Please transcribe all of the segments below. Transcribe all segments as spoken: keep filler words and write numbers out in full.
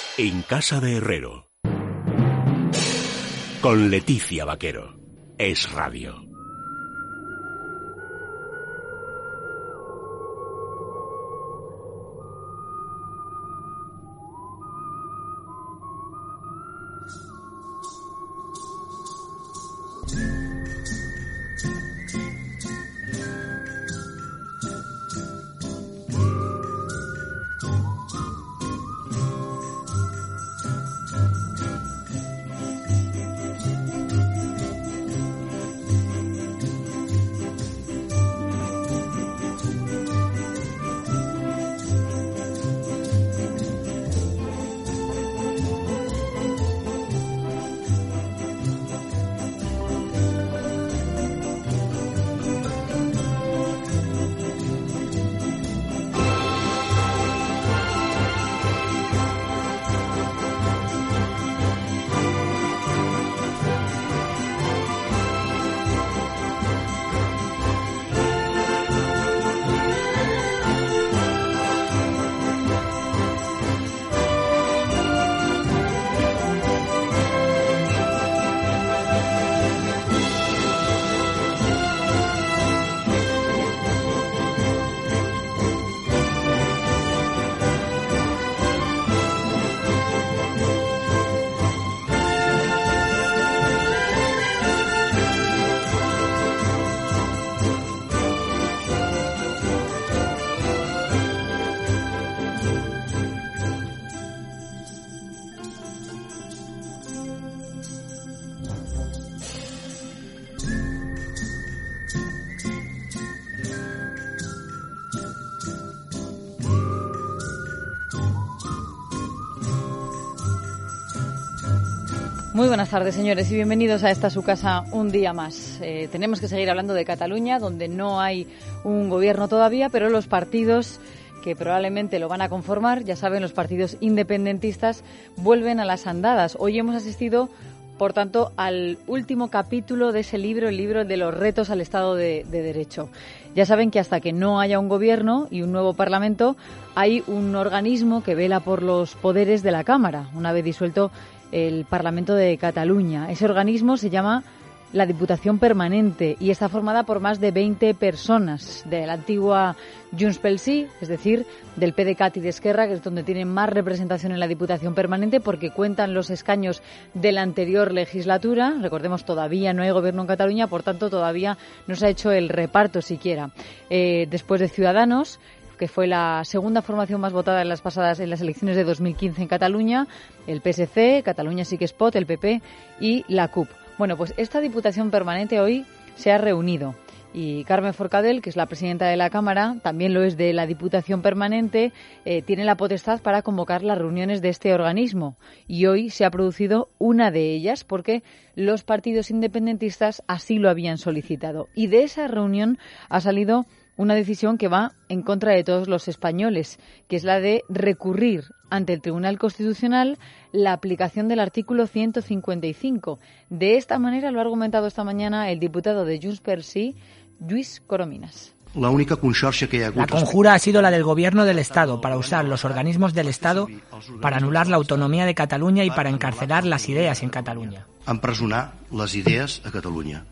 En casa de Herrero. Con Leticia Vaquero. Es Radio. Muy buenas tardes, señores, y bienvenidos a esta su casa un día más. Eh, tenemos que seguir hablando de Cataluña, donde no hay un gobierno todavía, pero los partidos que probablemente lo van a conformar, ya saben, los partidos independentistas, vuelven a las andadas. Hoy hemos asistido, por tanto, al último capítulo de ese libro, el libro de los retos al Estado de, de Derecho. Ya saben que hasta que no haya un gobierno y un nuevo Parlamento, hay un organismo que vela por los poderes de la Cámara, una vez disuelto el Parlamento de Cataluña. Ese organismo se llama la Diputación Permanente y está formada por más de veinte personas de la antigua Junts pel Sí, es decir, del PDeCAT y de Esquerra, que es donde tienen más representación en la Diputación Permanente porque cuentan los escaños de la anterior legislatura. Recordemos, todavía no hay gobierno en Cataluña, por tanto, todavía no se ha hecho el reparto siquiera. Eh, después de Ciudadanos, que fue la segunda formación más votada en las pasadas en las elecciones de dos mil quince en Cataluña, el P S C, Catalunya Sí que es Pot, el P P y la C U P. Bueno, pues esta Diputación Permanente hoy se ha reunido y Carme Forcadell, que es la presidenta de la Cámara, también lo es de la Diputación Permanente, eh, tiene la potestad para convocar las reuniones de este organismo. Y hoy se ha producido una de ellas porque los partidos independentistas así lo habían solicitado. Y de esa reunión ha salido una decisión que va en contra de todos los españoles, que es la de recurrir ante el Tribunal Constitucional la aplicación del artículo ciento cincuenta y cinco. De esta manera lo ha argumentado esta mañana el diputado de Junts pel Sí, Lluís Corominas. La única conxorxa que hi ha hagut... La conjura ha sido la del Gobierno del Estado para usar los organismos del Estado para anular la autonomía de Cataluña y para encarcelar las ideas en Cataluña. Empresonar les idees a Catalunya.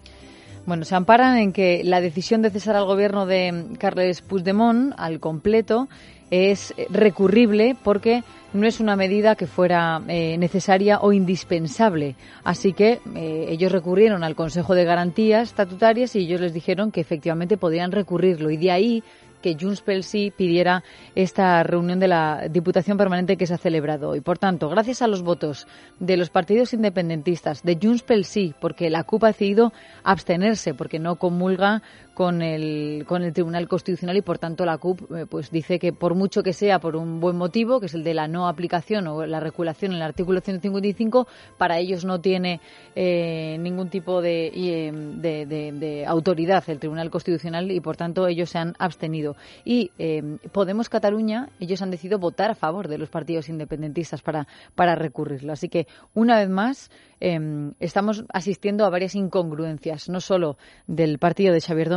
Bueno, se amparan en que la decisión de cesar al gobierno de Carles Puigdemont al completo es recurrible porque no es una medida que fuera eh, necesaria o indispensable. Así que eh, ellos recurrieron al Consejo de Garantías Estatutarias y ellos les dijeron que efectivamente podían recurrirlo. Y de ahí que Junts pel Sí pidiera esta reunión de la Diputación Permanente que se ha celebrado hoy. Por tanto, gracias a los votos de los partidos independentistas, de Junts pel Sí, porque la C U P ha decidido abstenerse, porque no comulga con el con el Tribunal Constitucional y, por tanto, la C U P eh, pues dice que por mucho que sea por un buen motivo, que es el de la no aplicación o la regulación en el artículo ciento cincuenta y cinco, para ellos no tiene eh, ningún tipo de, eh, de, de, de autoridad el Tribunal Constitucional y, por tanto, ellos se han abstenido. Y eh, Podemos Cataluña, ellos han decidido votar a favor de los partidos independentistas para, para recurrirlo. Así que, una vez más, eh, estamos asistiendo a varias incongruencias, no solo del partido de Xavier Domènech,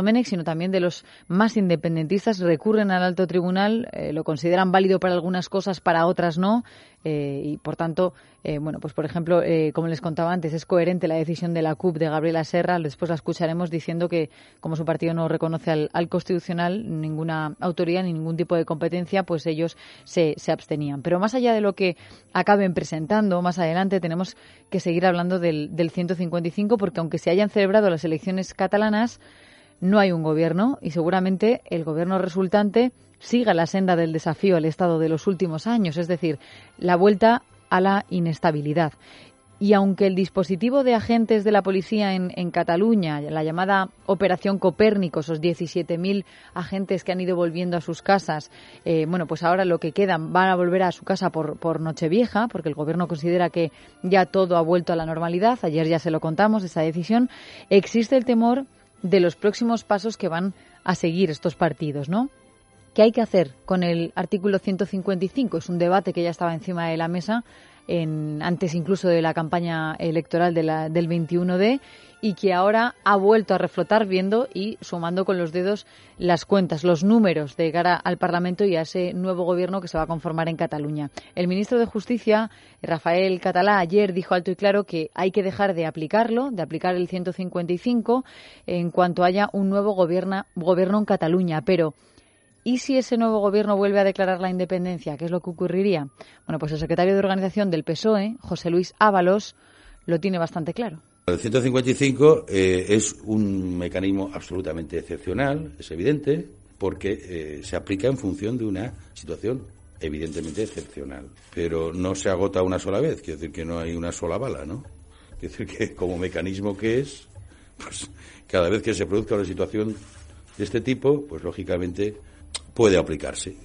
Domenech, sino también de los más independentistas. Recurren al alto tribunal, eh, lo consideran válido para algunas cosas, para otras no, eh, y por tanto, eh, bueno, pues por ejemplo, eh, como les contaba antes, es coherente la decisión de la C U P de Gabriela Serra. Después la escucharemos diciendo que, como su partido no reconoce al, al Constitucional ninguna autoridad ni ningún tipo de competencia, pues ellos se, se abstenían. Pero más allá de lo que acaben presentando más adelante, tenemos que seguir hablando del, del ciento cincuenta y cinco, porque aunque se hayan celebrado las elecciones catalanas, no hay un gobierno y seguramente el gobierno resultante siga la senda del desafío al Estado de los últimos años, es decir, la vuelta a la inestabilidad. Y aunque el dispositivo de agentes de la policía en, en Cataluña, la llamada Operación Copérnico, esos diecisiete mil agentes que han ido volviendo a sus casas, eh, bueno, pues ahora lo que quedan van a volver a su casa por, por Nochevieja, porque el Gobierno considera que ya todo ha vuelto a la normalidad. Ayer ya se lo contamos, esa decisión. Existe el temor de los próximos pasos que van a seguir estos partidos, ¿no? ¿Qué hay que hacer con el artículo ciento cincuenta y cinco? Es un debate que ya estaba encima de la mesa En, antes incluso de la campaña electoral de la, del veintiuno de, y que ahora ha vuelto a reflotar viendo y sumando con los dedos las cuentas, los números de cara al Parlamento y a ese nuevo gobierno que se va a conformar en Cataluña. El ministro de Justicia, Rafael Català, ayer dijo alto y claro que hay que dejar de aplicarlo, de aplicar el ciento cincuenta y cinco en cuanto haya un nuevo gobierna, gobierno en Cataluña, pero ¿y si ese nuevo gobierno vuelve a declarar la independencia? ¿Qué es lo que ocurriría? Bueno, pues el secretario de Organización del P S O E, José Luis Ábalos, lo tiene bastante claro. El ciento cincuenta y cinco eh, es un mecanismo absolutamente excepcional, es evidente, porque eh, se aplica en función de una situación evidentemente excepcional. Pero no se agota una sola vez, quiere decir que no hay una sola bala, ¿no? Quiere decir que como mecanismo que es, pues cada vez que se produzca una situación de este tipo, pues lógicamente puede aplicarse.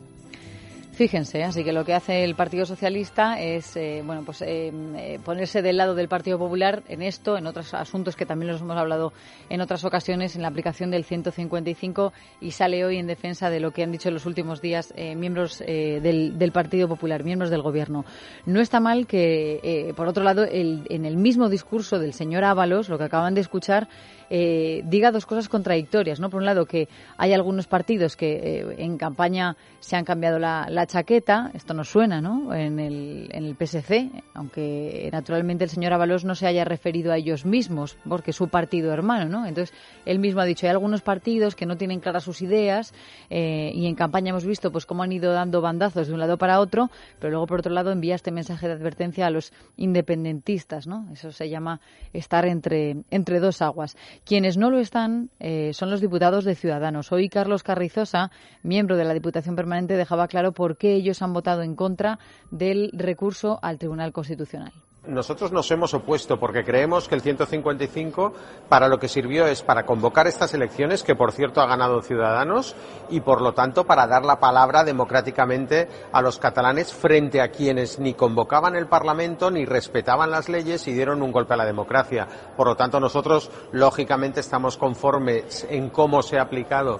Fíjense, así que lo que hace el Partido Socialista es eh, bueno, pues eh, eh, ponerse del lado del Partido Popular en esto, en otros asuntos que también los hemos hablado en otras ocasiones, en la aplicación del ciento cincuenta y cinco, y sale hoy en defensa de lo que han dicho en los últimos días eh, miembros eh, del, del Partido Popular, miembros del Gobierno. No está mal que, eh, por otro lado, el, en el mismo discurso del señor Ábalos, lo que acaban de escuchar, Eh, diga dos cosas contradictorias, ¿no? Por un lado, que hay algunos partidos que eh, en campaña se han cambiado la, la chaqueta, esto nos suena, ¿no? En el, en el P S C, aunque naturalmente el señor Ábalos no se haya referido a ellos mismos, porque es su partido hermano, ¿no? Entonces, él mismo ha dicho, hay algunos partidos que no tienen claras sus ideas eh, y en campaña hemos visto pues cómo han ido dando bandazos de un lado para otro, pero luego, por otro lado, envía este mensaje de advertencia a los independentistas, ¿no? Eso se llama estar entre, entre dos aguas. Quienes no lo están eh, son los diputados de Ciudadanos. Hoy Carlos Carrizosa, miembro de la Diputación Permanente, dejaba claro por qué ellos han votado en contra del recurso al Tribunal Constitucional. Nosotros nos hemos opuesto porque creemos que el ciento cincuenta y cinco para lo que sirvió es para convocar estas elecciones, que por cierto ha ganado Ciudadanos, y por lo tanto para dar la palabra democráticamente a los catalanes frente a quienes ni convocaban el Parlamento ni respetaban las leyes y dieron un golpe a la democracia. Por lo tanto, nosotros lógicamente estamos conformes en cómo se ha aplicado.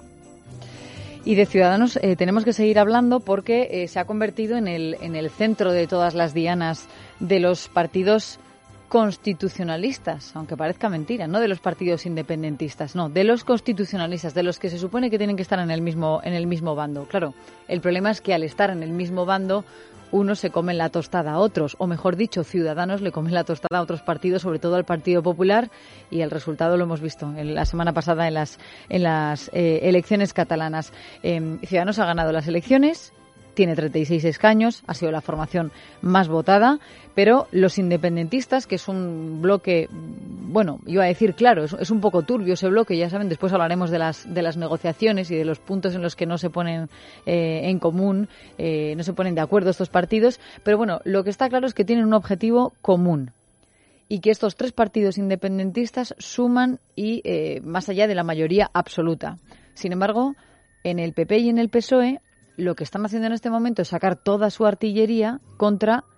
Y de Ciudadanos eh, tenemos que seguir hablando porque eh, se ha convertido en el, en el centro de todas las dianas de los partidos constitucionalistas, aunque parezca mentira, no de los partidos independentistas, no, de los constitucionalistas, de los que se supone que tienen que estar en el mismo, en el mismo bando. Claro, el problema es que al estar en el mismo bando, unos se comen la tostada a otros, o mejor dicho, Ciudadanos le comen la tostada a otros partidos, sobre todo al Partido Popular, y el resultado lo hemos visto en la semana pasada en las, en las eh, elecciones catalanas. Eh, Ciudadanos ha ganado las elecciones, tiene treinta y seis escaños, ha sido la formación más votada, pero los independentistas, que es un bloque, bueno, iba a decir claro, es, es un poco turbio ese bloque, ya saben, después hablaremos de las de las negociaciones y de los puntos en los que no se ponen eh, en común, eh, no se ponen de acuerdo estos partidos, pero bueno, lo que está claro es que tienen un objetivo común y que estos tres partidos independentistas suman y eh, más allá de la mayoría absoluta. Sin embargo, en el P P y en el P S O E lo que están haciendo en este momento es sacar toda su artillería contra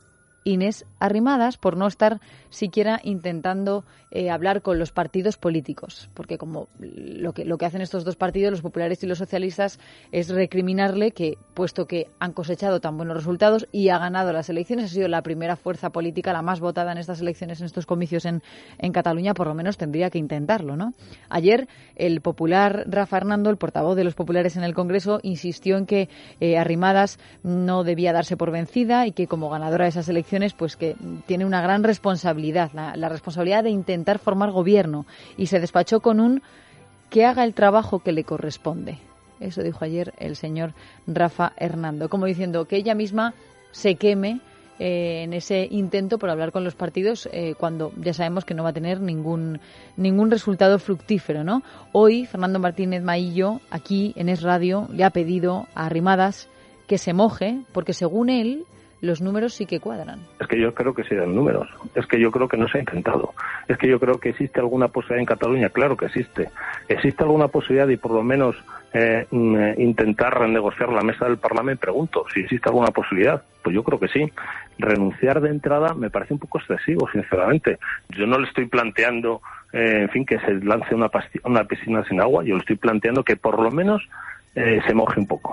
Inés Arrimadas por no estar siquiera intentando eh, hablar con los partidos políticos, porque como lo que, lo que hacen estos dos partidos, los populares y los socialistas, es recriminarle que, puesto que han cosechado tan buenos resultados y ha ganado las elecciones, ha sido la primera fuerza política, la más votada en estas elecciones, en estos comicios en, en Cataluña, por lo menos tendría que intentarlo, ¿no? Ayer el popular Rafa Hernando, el portavoz de los populares en el Congreso, insistió en que eh, Arrimadas no debía darse por vencida y que como ganadora de esas elecciones, pues que tiene una gran responsabilidad, la, la responsabilidad de intentar formar gobierno, y se despachó con un que haga el trabajo que le corresponde. Eso dijo ayer el señor Rafa Hernando, como diciendo que ella misma se queme eh, en ese intento por hablar con los partidos eh, cuando ya sabemos que no va a tener ningún ningún resultado fructífero, ¿no? Hoy Fernando Martínez Maillo, aquí en Es Radio, le ha pedido a Arrimadas que se moje, porque según él los números sí que cuadran. Es que yo creo que sí dan números. Es que yo creo que no se ha intentado. Es que yo creo que existe alguna posibilidad en Cataluña. Claro que existe. Existe alguna posibilidad y por lo menos eh, intentar renegociar la mesa del Parlamento. Pregunto si existe alguna posibilidad. Pues yo creo que sí. Renunciar de entrada me parece un poco excesivo, sinceramente. Yo no le estoy planteando, eh, en fin, que se lance una, pasti- una piscina sin agua. Yo le estoy planteando que por lo menos eh, se moje un poco.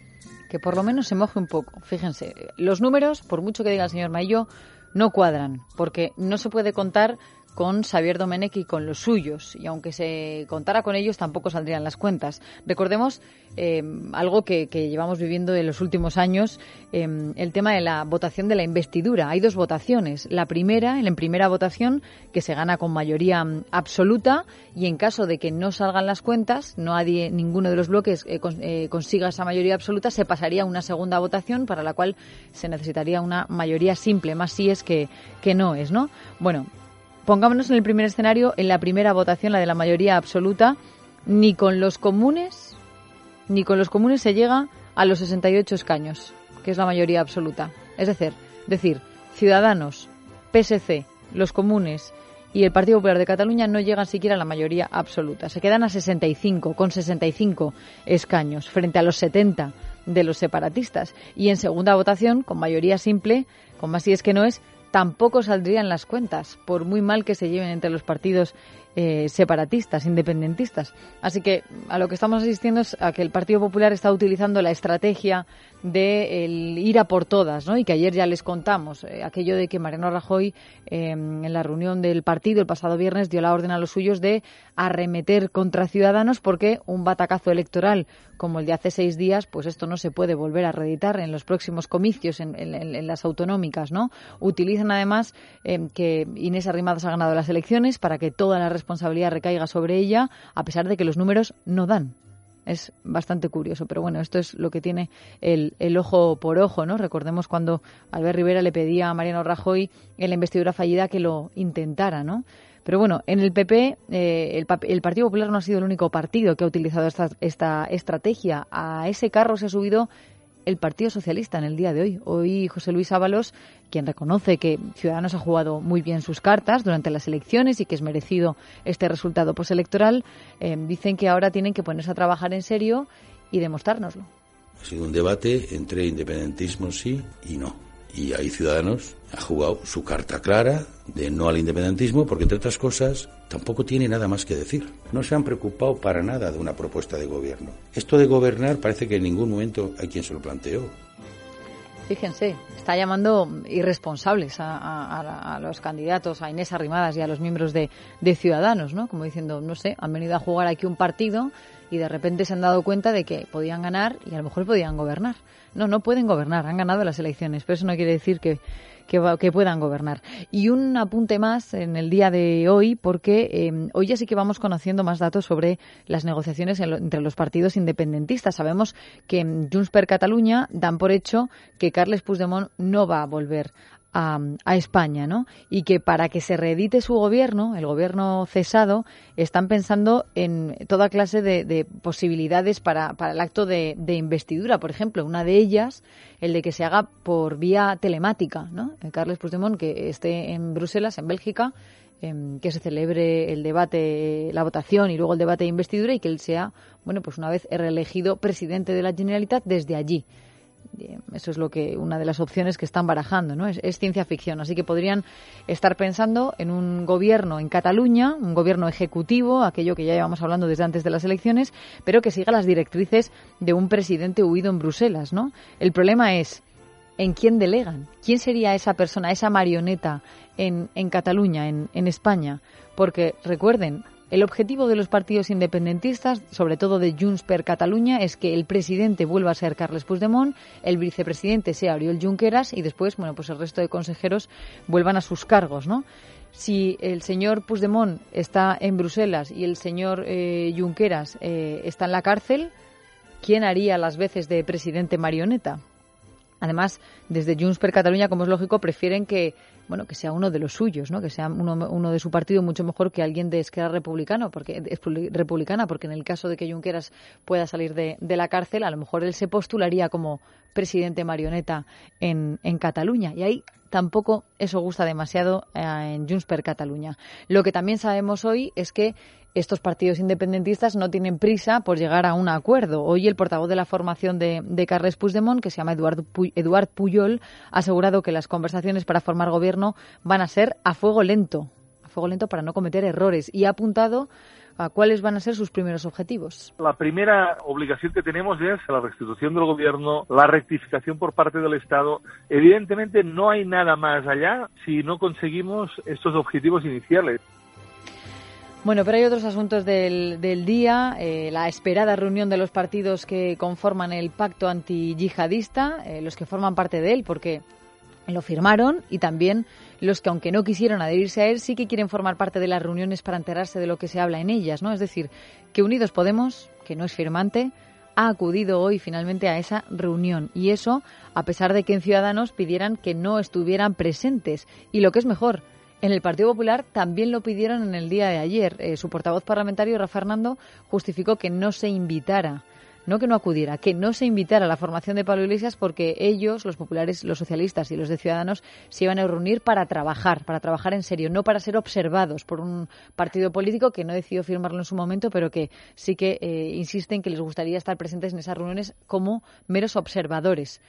Que por lo menos se moje un poco. Fíjense, los números, por mucho que diga el señor Maillo, no cuadran, porque no se puede contar con Xavier Domènech y con los suyos, y aunque se contara con ellos tampoco saldrían las cuentas. Recordemos eh, algo que, que llevamos viviendo en los últimos años, eh, el tema de la votación de la investidura. Hay dos votaciones. La primera, en primera votación, que se gana con mayoría absoluta, y en caso de que no salgan las cuentas, no nadie, ninguno de los bloques eh, con, eh, consiga esa mayoría absoluta, se pasaría a una segunda votación para la cual se necesitaría una mayoría simple, más si es que, que no es, ¿no? Bueno, pongámonos en el primer escenario, en la primera votación, la de la mayoría absoluta, ni con los comunes, ni con los comunes se llega a los sesenta y ocho escaños, que es la mayoría absoluta. Es decir, decir, Ciudadanos, P S C, los comunes y el Partido Popular de Cataluña no llegan siquiera a la mayoría absoluta. Se quedan a sesenta y cinco, con sesenta y cinco escaños, frente a los setenta de los separatistas. Y en segunda votación, con mayoría simple, con más si es que no es, tampoco saldrían las cuentas, por muy mal que se lleven entre los partidos eh, separatistas, independentistas. Así que a lo que estamos asistiendo es a que el Partido Popular está utilizando la estrategia de el ir a por todas, ¿no? Y que ayer ya les contamos, eh, aquello de que Mariano Rajoy eh, en la reunión del partido el pasado viernes dio la orden a los suyos de arremeter contra Ciudadanos, porque un batacazo electoral como el de hace seis días, pues esto no se puede volver a reeditar en los próximos comicios, en, en, en las autonómicas, ¿no? Utilizan además eh, que Inés Arrimadas ha ganado las elecciones para que toda la responsabilidad recaiga sobre ella, a pesar de que los números no dan. Es bastante curioso, pero bueno, esto es lo que tiene el, el ojo por ojo, ¿no? Recordemos cuando Albert Rivera le pedía a Mariano Rajoy en la investidura fallida que lo intentara, ¿no? Pero bueno, en el P P, eh, el, el Partido Popular no ha sido el único partido que ha utilizado esta, esta estrategia. A ese carro se ha subido el Partido Socialista en el día de hoy. Hoy José Luis Ábalos, quien reconoce que Ciudadanos ha jugado muy bien sus cartas durante las elecciones y que es merecido este resultado postelectoral, eh, dicen que ahora tienen que ponerse a trabajar en serio y demostrárnoslo. Ha sido un debate entre independentismo sí y no. Y ahí Ciudadanos ha jugado su carta clara de no al independentismo, porque entre otras cosas tampoco tiene nada más que decir. No se han preocupado para nada de una propuesta de gobierno. Esto de gobernar parece que en ningún momento hay quien se lo planteó. Fíjense, está llamando irresponsables a, a, a los candidatos, a Inés Arrimadas y a los miembros de, de Ciudadanos, ¿no? Como diciendo, no sé, han venido a jugar aquí un partido y de repente se han dado cuenta de que podían ganar y a lo mejor podían gobernar. No, no pueden gobernar, han ganado las elecciones, pero eso no quiere decir que, que, que puedan gobernar. Y un apunte más en el día de hoy, porque eh, hoy ya sí que vamos conociendo más datos sobre las negociaciones en lo, entre los partidos independentistas. Sabemos que en Junts per Catalunya dan por hecho que Carles Puigdemont no va a volver A, a España, ¿no? Y que para que se reedite su gobierno, el gobierno cesado, están pensando en toda clase de, de posibilidades para, para el acto de, de investidura. Por ejemplo, una de ellas, el de que se haga por vía telemática, ¿no? El Carles Puigdemont que esté en Bruselas, en Bélgica, eh, que se celebre el debate, la votación y luego el debate de investidura y que él sea, bueno, pues una vez reelegido presidente de la Generalitat desde allí. Eso es lo que una de las opciones que están barajando, ¿no? Es, es ciencia ficción. Así que podrían estar pensando en un gobierno en Cataluña, un gobierno ejecutivo, aquello que ya llevamos hablando desde antes de las elecciones, pero que siga las directrices de un presidente huido en Bruselas, ¿no? El problema es ¿en quién delegan? ¿Quién sería esa persona, esa marioneta en, en Cataluña, en, en España? Porque, recuerden, el objetivo de los partidos independentistas, sobre todo de Junts per Catalunya, es que el presidente vuelva a ser Carles Puigdemont, el vicepresidente sea Oriol Junqueras y después, bueno, pues el resto de consejeros vuelvan a sus cargos, ¿no? Si el señor Puigdemont está en Bruselas y el señor eh, Junqueras eh, está en la cárcel, ¿quién haría las veces de presidente marioneta? Además, desde Junts per Catalunya, como es lógico, prefieren que bueno que sea uno de los suyos, ¿no? Que sea uno, uno de su partido mucho mejor que alguien de Esquerra Republicana, porque es republicana, porque en el caso de que Junqueras pueda salir de, de la cárcel, a lo mejor él se postularía como presidente marioneta en, en Cataluña. Y ahí tampoco eso gusta demasiado eh, en Junts per Catalunya. Lo que también sabemos hoy es que estos partidos independentistas no tienen prisa por llegar a un acuerdo. Hoy el portavoz de la formación de, de Carles Puigdemont, que se llama Eduard, Pu- Eduard Pujol, ha asegurado que las conversaciones para formar gobierno van a ser a fuego lento, a fuego lento para no cometer errores, y ha apuntado a cuáles van a ser sus primeros objetivos. La primera obligación que tenemos es la restitución del gobierno, la rectificación por parte del Estado. Evidentemente no hay nada más allá si no conseguimos estos objetivos iniciales. Bueno, pero hay otros asuntos del, del día. Eh, la esperada reunión de los partidos que conforman el pacto antiyihadista, eh, los que forman parte de él, porque lo firmaron, y también los que, aunque no quisieron adherirse a él, sí que quieren formar parte de las reuniones para enterarse de lo que se habla en ellas, ¿no? Es decir, que Unidos Podemos, que no es firmante, ha acudido hoy finalmente a esa reunión. Y eso, a pesar de que en Ciudadanos pidieran que no estuvieran presentes. Y lo que es mejor, en el Partido Popular también lo pidieron en el día de ayer. Eh, su portavoz parlamentario, Rafa Fernando, justificó que no se invitara, no que no acudiera, que no se invitara a la formación de Pablo Iglesias porque ellos, los populares, los socialistas y los de Ciudadanos, se iban a reunir para trabajar, para trabajar en serio, no para ser observados por un partido político que no decidió firmarlo en su momento, pero que sí que eh, insisten que les gustaría estar presentes en esas reuniones como meros observadores.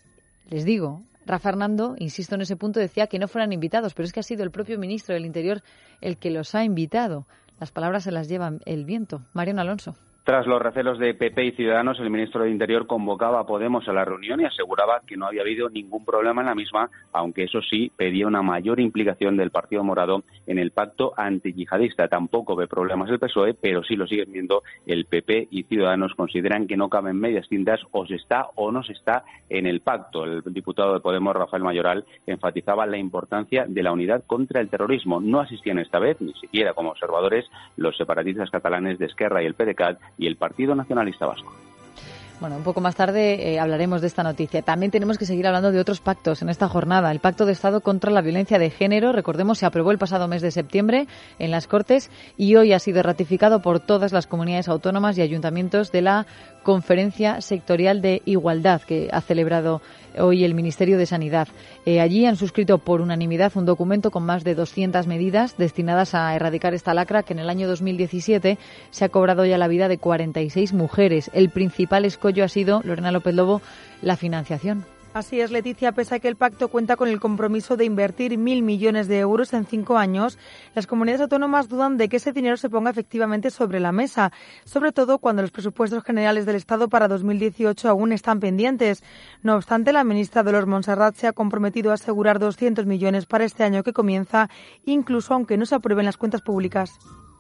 Les digo, Rafa Fernando, insisto en ese punto, decía que no fueran invitados, pero es que ha sido el propio ministro del Interior el que los ha invitado. Las palabras se las lleva el viento. Mariano Alonso. Tras los recelos de P P y Ciudadanos, el ministro de Interior convocaba a Podemos a la reunión y aseguraba que no había habido ningún problema en la misma, aunque eso sí, pedía una mayor implicación del Partido Morado en el pacto antiyihadista. Tampoco ve problemas el P S O E, pero sí lo siguen viendo el P P y Ciudadanos. Consideran que no caben medias tintas, o se está o no se está en el pacto. El diputado de Podemos, Rafael Mayoral, enfatizaba la importancia de la unidad contra el terrorismo. No asistían esta vez, ni siquiera como observadores, los separatistas catalanes de Esquerra y el PDeCAT y el Partido Nacionalista Vasco. Bueno, un poco más tarde eh, hablaremos de esta noticia. También tenemos que seguir hablando de otros pactos en esta jornada. El Pacto de Estado contra la Violencia de Género, recordemos, se aprobó el pasado mes de septiembre en las Cortes y hoy ha sido ratificado por todas las comunidades autónomas y ayuntamientos de la Conferencia Sectorial de Igualdad que ha celebrado hoy el Ministerio de Sanidad. Eh, allí han suscrito por unanimidad un documento con más de doscientas medidas destinadas a erradicar esta lacra que en el año dos mil diecisiete se ha cobrado ya la vida de cuarenta y seis mujeres. El principal escollo ha sido, Lorena López Lobo, la financiación. Así es, Leticia. Pese a que el pacto cuenta con el compromiso de invertir mil millones de euros en cinco años, las comunidades autónomas dudan de que ese dinero se ponga efectivamente sobre la mesa, sobre todo cuando los presupuestos generales del Estado para dos mil dieciocho aún están pendientes. No obstante, la ministra Dolors Montserrat se ha comprometido a asegurar doscientos millones para este año que comienza, incluso aunque no se aprueben las cuentas públicas.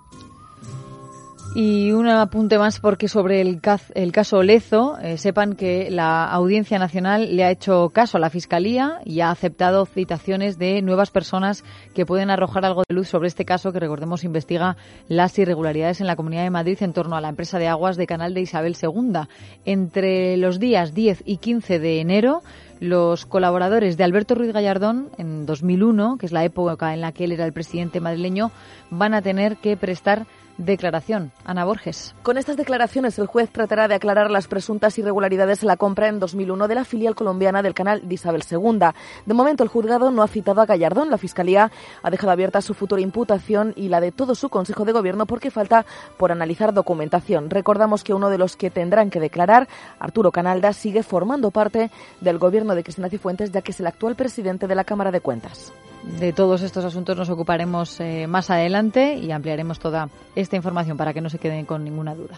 Y un apunte más, porque sobre el, caz, el caso Lezo, eh, sepan que la Audiencia Nacional le ha hecho caso a la Fiscalía y ha aceptado citaciones de nuevas personas que pueden arrojar algo de luz sobre este caso que, recordemos, investiga las irregularidades en la Comunidad de Madrid en torno a la empresa de aguas de Canal de Isabel segunda. Entre los días diez y quince de enero, los colaboradores de Alberto Ruiz Gallardón, en dos mil uno, que es la época en la que él era el presidente madrileño, van a tener que prestar declaración. Ana Borges. Con estas declaraciones, el juez tratará de aclarar las presuntas irregularidades en la compra en dos mil uno de la filial colombiana del canal de Isabel segunda. De momento, el juzgado no ha citado a Gallardón. La Fiscalía ha dejado abierta su futura imputación y la de todo su Consejo de Gobierno porque falta por analizar documentación. Recordamos que uno de los que tendrán que declarar, Arturo Canalda, sigue formando parte del Gobierno de Cristina Cifuentes, ya que es el actual presidente de la Cámara de Cuentas. De todos estos asuntos nos ocuparemos eh, más adelante y ampliaremos toda esta información para que no se queden con ninguna duda.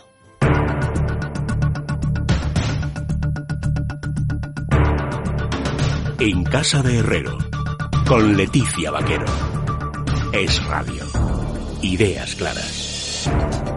En Casa de Herrero, con Leticia Vaquero. Es Radio. Ideas claras.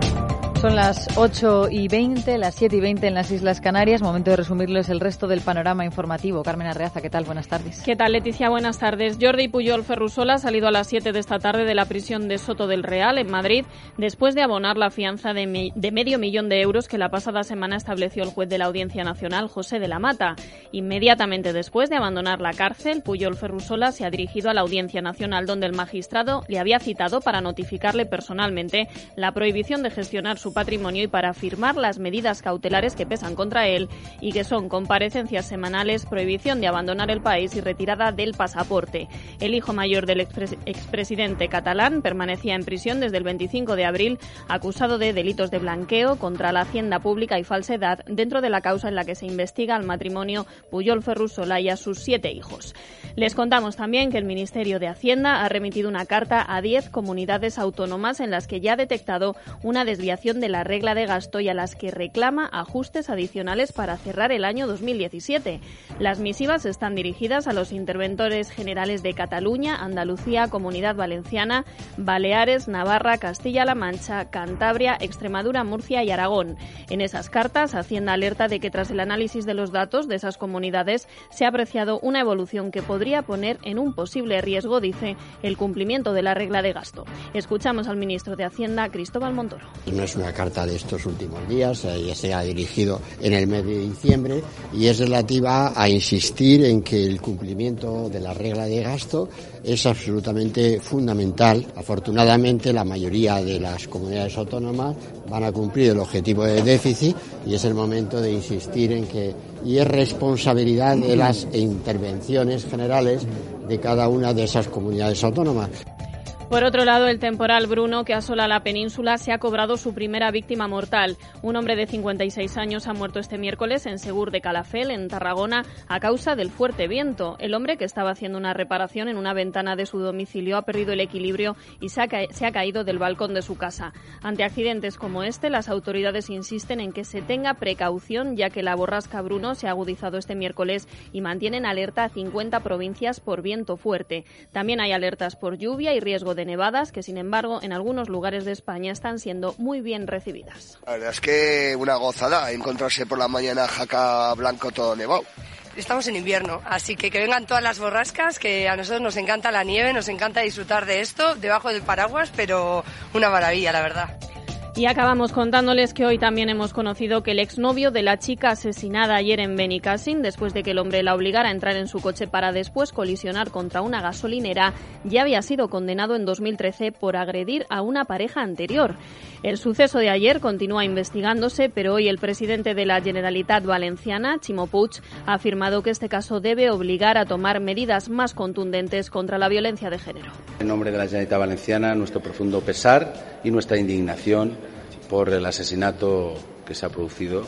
Son las ocho y veinte, las siete y veinte en las Islas Canarias. Momento de resumirles el resto del panorama informativo. Carmen Arreaza, ¿qué tal? Buenas tardes. ¿Qué tal, Leticia? Buenas tardes. Jordi Puyol Ferrusola ha salido a las siete de esta tarde de la prisión de Soto del Real, en Madrid, después de abonar la fianza de, mi- de medio millón de euros que la pasada semana estableció el juez de la Audiencia Nacional, José de la Mata. Inmediatamente después de abandonar la cárcel, Puyol Ferrusola se ha dirigido a la Audiencia Nacional, donde el magistrado le había citado para notificarle personalmente la prohibición de gestionar su patrimonio y para firmar las medidas cautelares que pesan contra él y que son comparecencias semanales, prohibición de abandonar el país y retirada del pasaporte. El hijo mayor del expres- expresidente catalán permanecía en prisión desde el veinticinco de abril, acusado de delitos de blanqueo contra la hacienda pública y falsedad dentro de la causa en la que se investiga al matrimonio Puyol Ferrusola y a sus siete hijos. Les contamos también que el Ministerio de Hacienda ha remitido una carta a diez comunidades autónomas en las que ya ha detectado una desviación de la regla de gasto y a las que reclama ajustes adicionales para cerrar el año dos mil diecisiete. Las misivas están dirigidas a los interventores generales de Cataluña, Andalucía, Comunidad Valenciana, Baleares, Navarra, Castilla-La Mancha, Cantabria, Extremadura, Murcia y Aragón. En esas cartas, Hacienda alerta de que tras el análisis de los datos de esas comunidades se ha apreciado una evolución que podría poner en un posible riesgo, dice, el cumplimiento de la regla de gasto. Escuchamos al ministro de Hacienda, Cristóbal Montoro. No es una carta de estos últimos días, ya se ha dirigido en el mes de diciembre y es relativa a insistir en que el cumplimiento de la regla de gasto es absolutamente fundamental. Afortunadamente, la mayoría de las comunidades autónomas van a cumplir el objetivo de déficit y es el momento de insistir en que y es responsabilidad de las intervenciones generales de cada una de esas comunidades autónomas. Por otro lado, el temporal Bruno, que asola la península, se ha cobrado su primera víctima mortal. Un hombre de cincuenta y seis años ha muerto este miércoles en Segur de Calafell, en Tarragona, a causa del fuerte viento. El hombre, que estaba haciendo una reparación en una ventana de su domicilio, ha perdido el equilibrio y se ha, ca- se ha caído del balcón de su casa. Ante accidentes como este, las autoridades insisten en que se tenga precaución, ya que la borrasca Bruno se ha agudizado este miércoles y mantienen alerta a cincuenta provincias por viento fuerte. También hay alertas por lluvia y riesgo de de nevadas que, sin embargo, en algunos lugares de España están siendo muy bien recibidas. La verdad es que una gozada encontrarse por la mañana Jaca blanco todo nevado. Estamos en invierno, así que que vengan todas las borrascas, que a nosotros nos encanta la nieve, nos encanta disfrutar de esto debajo del paraguas, pero una maravilla, la verdad. Y acabamos contándoles que hoy también hemos conocido que el exnovio de la chica asesinada ayer en Benicàssim, después de que el hombre la obligara a entrar en su coche para después colisionar contra una gasolinera, ya había sido condenado en dos mil trece por agredir a una pareja anterior. El suceso de ayer continúa investigándose, pero hoy el presidente de la Generalitat Valenciana, Ximo Puig, ha afirmado que este caso debe obligar a tomar medidas más contundentes contra la violencia de género. En nombre de la Generalitat Valenciana, nuestro profundo pesar y nuestra indignación por el asesinato que se ha producido,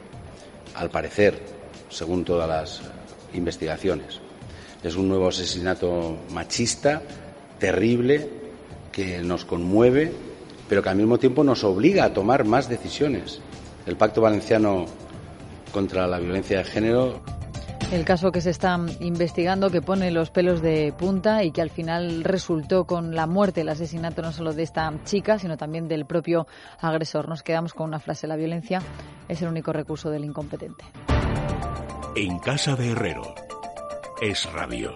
al parecer, según todas las investigaciones. Es un nuevo asesinato machista, terrible, que nos conmueve, pero que al mismo tiempo nos obliga a tomar más decisiones. El Pacto Valenciano contra la Violencia de Género. El caso que se está investigando, que pone los pelos de punta y que al final resultó con la muerte, el asesinato no solo de esta chica, sino también del propio agresor. Nos quedamos con una frase: la violencia es el único recurso del incompetente. En Casa de Herrero, Es Radio.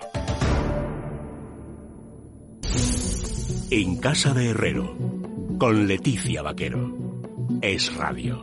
En Casa de Herrero, con Leticia Vaquero, Es Radio.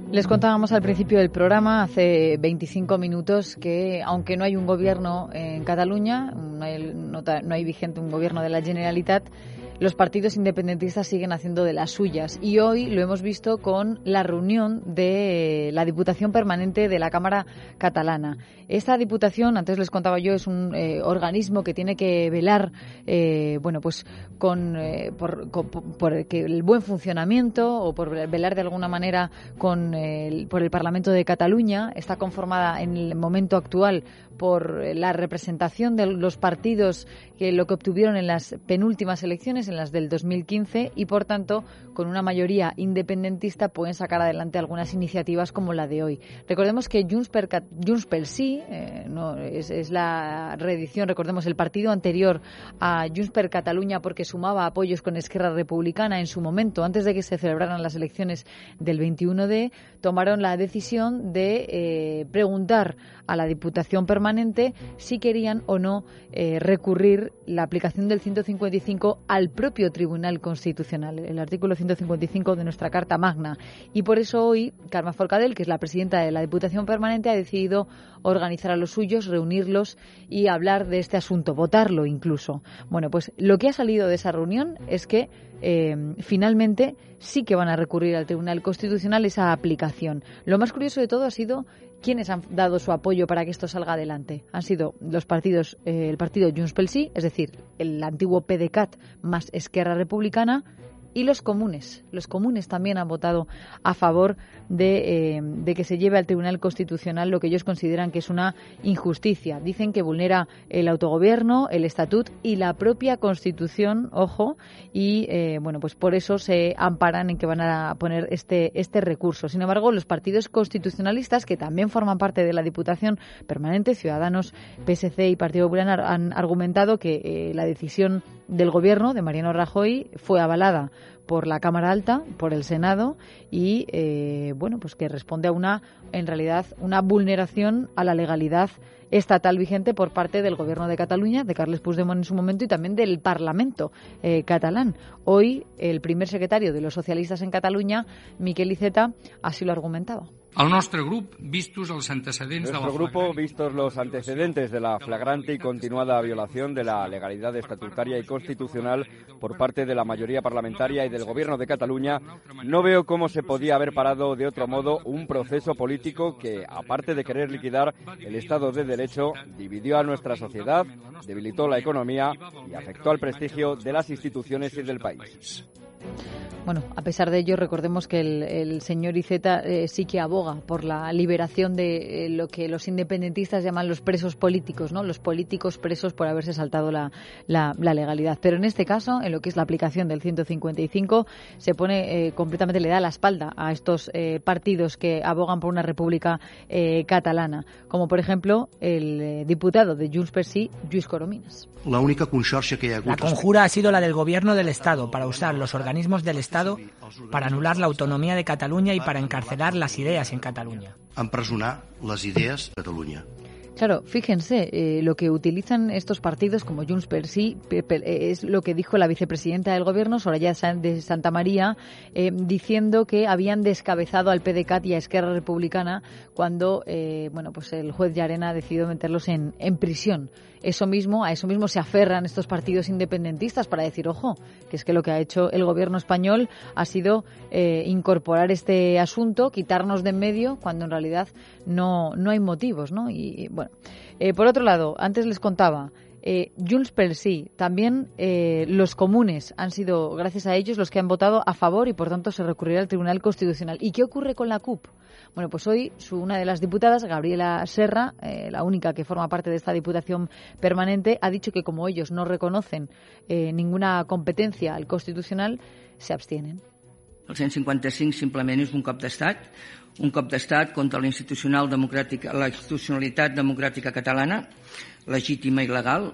Les contábamos al principio del programa, hace veinticinco minutos, que aunque no hay un gobierno en Cataluña, no hay, no, no hay vigente un gobierno de la Generalitat, los partidos independentistas siguen haciendo de las suyas. Y hoy lo hemos visto con la reunión de la Diputación Permanente de la Cámara Catalana. Esta Diputación, antes les contaba yo, es un eh, organismo que tiene que velar eh, bueno, pues con, eh, por, con, por que el buen funcionamiento o por velar de alguna manera con el, por el Parlamento de Cataluña. Está conformada en el momento actual por la representación de los partidos que lo que obtuvieron en las penúltimas elecciones, en las del dos mil quince, y por tanto con una mayoría independentista pueden sacar adelante algunas iniciativas como la de hoy. Recordemos que Junts per, Junts pel Sí eh, no, es, es la reedición, recordemos, el partido anterior a Junts per Catalunya, porque sumaba apoyos con Esquerra Republicana en su momento, antes de que se celebraran las elecciones del veintiuno de, tomaron la decisión de eh, preguntar a la Diputación Permanente si querían o no eh, recurrir la aplicación del ciento cincuenta y cinco al propio Tribunal Constitucional, el artículo ciento cincuenta y cinco de nuestra Carta Magna. Y por eso hoy Carme Forcadell, que es la presidenta de la Diputación Permanente, ha decidido organizar a los suyos, reunirlos y hablar de este asunto, votarlo incluso. Bueno, pues lo que ha salido de esa reunión es que eh, finalmente sí que van a recurrir al Tribunal Constitucional esa aplicación. Lo más curioso de todo ha sido quiénes han dado su apoyo para que esto salga adelante. Han sido los partidos, eh, el partido Junts pel Sí, es decir, el antiguo PDeCAT más Esquerra Republicana, y los comunes. Los comunes también han votado a favor de, eh, de que se lleve al Tribunal Constitucional lo que ellos consideran que es una injusticia. Dicen que vulnera el autogobierno, el estatut y la propia Constitución, ojo, y eh, bueno, pues por eso se amparan en que van a poner este, este recurso. Sin embargo, los partidos constitucionalistas, que también forman parte de la Diputación Permanente, Ciudadanos, P S C y Partido Popular, han argumentado que eh, la decisión del Gobierno de Mariano Rajoy fue avalada por la Cámara Alta, por el Senado, y eh, bueno, pues que responde a una, en realidad, una vulneración a la legalidad estatal vigente por parte del Gobierno de Cataluña, de Carles Puigdemont en su momento, y también del Parlamento eh, catalán. Hoy, el primer secretario de los socialistas en Cataluña, Miquel Iceta, así lo argumentaba. Al nostre grup, vistos els antecedents Nuestro de la grupo, vistos los antecedentes de la flagrante y continuada violación de la legalidad estatutaria y constitucional por parte de la mayoría parlamentaria y del Gobierno de Cataluña, no veo cómo se podía haber parado de otro modo un proceso político que, aparte de querer liquidar el Estado de Derecho, dividió a nuestra sociedad, debilitó la economía y afectó al prestigio de las instituciones y del país. Bueno, a pesar de ello, recordemos que el, el señor Iceta eh, sí que aboga por la liberación de eh, lo que los independentistas llaman los presos políticos, ¿no? Los políticos presos por haberse saltado la, la, la legalidad. Pero en este caso, en lo que es la aplicación del ciento cincuenta y cinco, se pone eh, completamente, le da la espalda a estos eh, partidos que abogan por una república eh, catalana, como por ejemplo el eh, diputado de Junts per Sí, Lluís Corominas. La única conxorxa que hi ha hagut... La conjura ha sido la del Gobierno del Estado para usar los organismos del Estado para anular la autonomía de Cataluña y para encarcelar las ideas en Cataluña. Empresonar les idees a Catalunya. Claro, fíjense, eh, lo que utilizan estos partidos como Junts per Sí es lo que dijo la vicepresidenta del Gobierno, Soraya de Santa María, eh, diciendo que habían descabezado al PDeCAT y a Esquerra Republicana cuando eh, bueno, pues el juez Llarena decidió meterlos en, en prisión. Eso mismo, a eso mismo se aferran estos partidos independentistas para decir, ojo, que es que lo que ha hecho el Gobierno español ha sido eh, incorporar este asunto, quitarnos de en medio, cuando en realidad no, no hay motivos, ¿no? Y, y bueno, eh, por otro lado, antes les contaba, Eh, Junts per Sí, también eh, los comunes han sido, gracias a ellos, los que han votado a favor y por tanto se recurrirá al Tribunal Constitucional. ¿Y qué ocurre con la C U P? Bueno, pues hoy su, una de las diputadas, Gabriela Serra, eh, la única que forma parte de esta Diputación Permanente, ha dicho que como ellos no reconocen eh, ninguna competencia al Constitucional, se abstienen. El cent cinquanta-cinc simplement és un cop d'estat, un cop d'estat contra la institucional democràtica, la institucionalitat democràtica catalana, legítima i legal.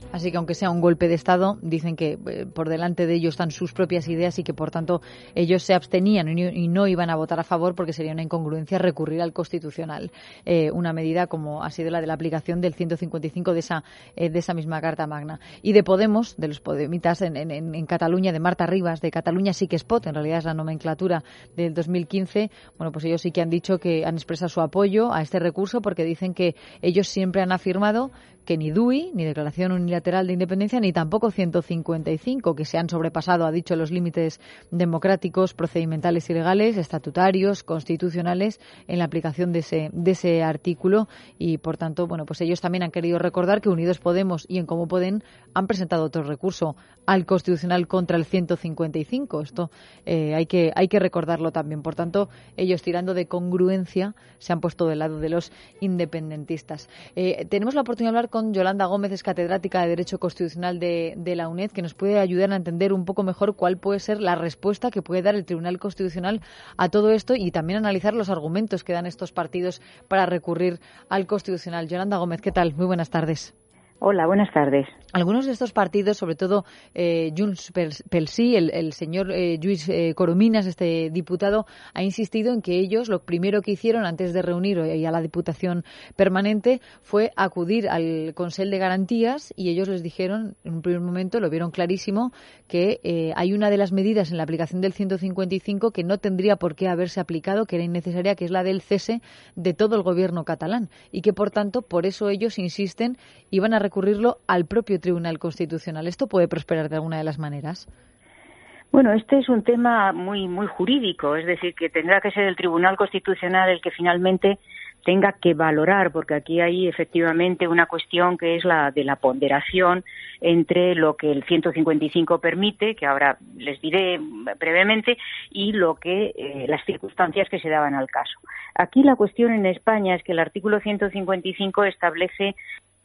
Así que aunque sea un golpe de Estado, dicen que eh, por delante de ellos están sus propias ideas y que por tanto ellos se abstenían y no, y no iban a votar a favor porque sería una incongruencia recurrir al Constitucional. Eh, una medida como ha sido la de la aplicación del ciento cincuenta y cinco de esa, eh, de esa misma Carta Magna. Y de Podemos, de los podemitas en, en, en Cataluña, de Marta Ribas, de Cataluña Sí que es Pot, en realidad es la nomenclatura del dos mil quince, bueno, pues ellos sí que han dicho que han expresado su apoyo a este recurso porque dicen que ellos siempre han afirmado que ni D U I, ni Declaración Unilateral de Independencia, ni tampoco ciento cincuenta y cinco, que se han sobrepasado, ha dicho, los límites democráticos, procedimentales y legales, estatutarios, constitucionales, en la aplicación de ese, de ese artículo. Y, por tanto, bueno, pues ellos también han querido recordar que Unidos Podemos y En Comú Podem han presentado otro recurso al Constitucional contra el ciento cincuenta y cinco. Esto eh, hay que hay que recordarlo también. Por tanto, ellos, tirando de congruencia, se han puesto del lado de los independentistas. Eh, tenemos la oportunidad de hablar con Yolanda Gómez, es catedrática de Derecho Constitucional de, de la UNED, que nos puede ayudar a entender un poco mejor cuál puede ser la respuesta que puede dar el Tribunal Constitucional a todo esto y también analizar los argumentos que dan estos partidos para recurrir al Constitucional. Yolanda Gómez, ¿qué tal? Muy buenas tardes. Hola, buenas tardes. Algunos de estos partidos, sobre todo eh, Junts pel Sí, el, el señor eh, Lluís eh, Corominas, este diputado, ha insistido en que ellos lo primero que hicieron antes de reunir y a la Diputación Permanente fue acudir al Consell de Garantías y ellos les dijeron, en un primer momento, lo vieron clarísimo, que eh, hay una de las medidas en la aplicación del ciento cincuenta y cinco que no tendría por qué haberse aplicado, que era innecesaria, que es la del cese de todo el gobierno catalán y que, por tanto, por eso ellos insisten y van a recurrirlo al propio Tribunal Constitucional. ¿Esto puede prosperar de alguna de las maneras? Bueno, este es un tema muy muy jurídico, es decir, que tendrá que ser el Tribunal Constitucional el que finalmente tenga que valorar, porque aquí hay efectivamente una cuestión que es la de la ponderación entre lo que el ciento cincuenta y cinco permite, que ahora les diré brevemente, y lo que eh, las circunstancias que se daban al caso. Aquí la cuestión en España es que el artículo ciento cincuenta y cinco establece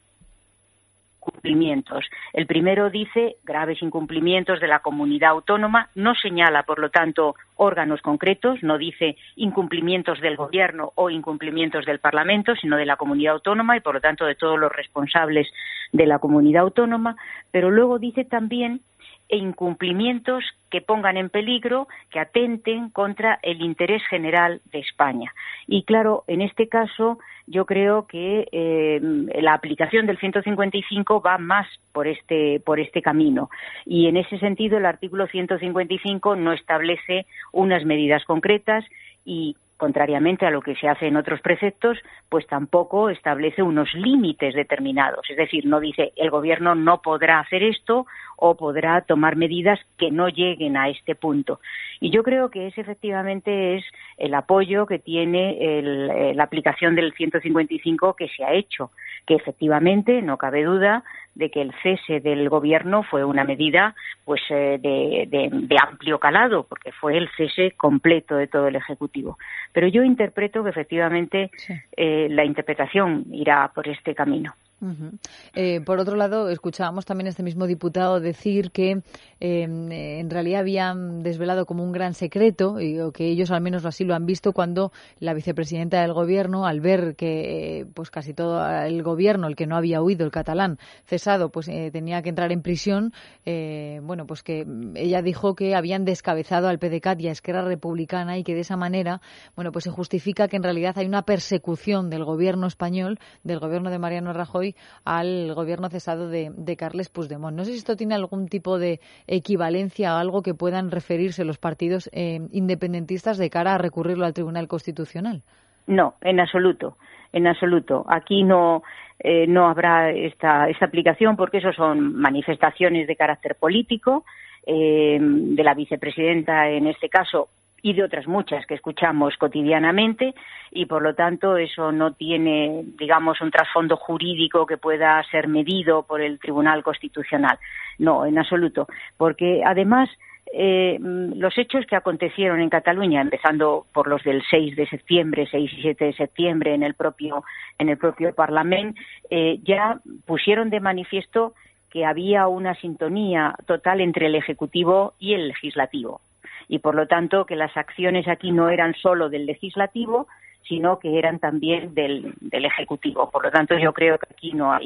cumplimientos. El primero dice graves incumplimientos de la comunidad autónoma, no señala, por lo tanto, órganos concretos, no dice incumplimientos del gobierno o incumplimientos del Parlamento, sino de la comunidad autónoma y, por lo tanto, de todos los responsables de la comunidad autónoma, pero luego dice también e incumplimientos que pongan en peligro, que atenten contra el interés general de España. Y claro, en este caso yo creo que eh, la aplicación del ciento cincuenta y cinco va más por este por este camino. Y en ese sentido el artículo ciento cincuenta y cinco no establece unas medidas concretas y, contrariamente a lo que se hace en otros preceptos, pues tampoco establece unos límites determinados. Es decir, no dice el gobierno no podrá hacer esto o podrá tomar medidas que no lleguen a este punto. Y yo creo que ese efectivamente es el apoyo que tiene el, la aplicación del ciento cincuenta y cinco que se ha hecho, que efectivamente no cabe duda de que el cese del gobierno fue una medida pues eh, de, de, de amplio calado, porque fue el cese completo de todo el Ejecutivo. Pero yo interpreto que efectivamente sí. eh, la interpretación irá por este camino. Uh-huh. Eh, por otro lado, escuchábamos también a este mismo diputado decir que eh, en realidad habían desvelado como un gran secreto, y, o que ellos al menos así lo han visto, cuando la vicepresidenta del gobierno, al ver que eh, pues casi todo el gobierno, el que no había huido, el catalán, cesado, pues eh, tenía que entrar en prisión, eh, bueno, pues que ella dijo que habían descabezado al PDeCAT y a Esquerra Republicana y que de esa manera, bueno, pues se justifica que en realidad hay una persecución del gobierno español, del gobierno de Mariano Rajoy, al gobierno cesado de, de Carles Puigdemont. No sé si esto tiene algún tipo de equivalencia a algo que puedan referirse los partidos eh, independentistas de cara a recurrirlo al Tribunal Constitucional. No, en absoluto, en absoluto. Aquí no eh, no habrá esta, esta aplicación porque eso son manifestaciones de carácter político eh, de la vicepresidenta en este caso, y de otras muchas que escuchamos cotidianamente, y por lo tanto eso no tiene, digamos, un trasfondo jurídico que pueda ser medido por el Tribunal Constitucional. No, en absoluto, porque además eh, los hechos que acontecieron en Cataluña, empezando por los del seis de septiembre, seis y siete de septiembre en el propio en el propio Parlamento, eh, ya pusieron de manifiesto que había una sintonía total entre el Ejecutivo y el Legislativo. Y por lo tanto que las acciones aquí no eran solo del Legislativo, sino que eran también del, del Ejecutivo. Por lo tanto yo creo que aquí no hay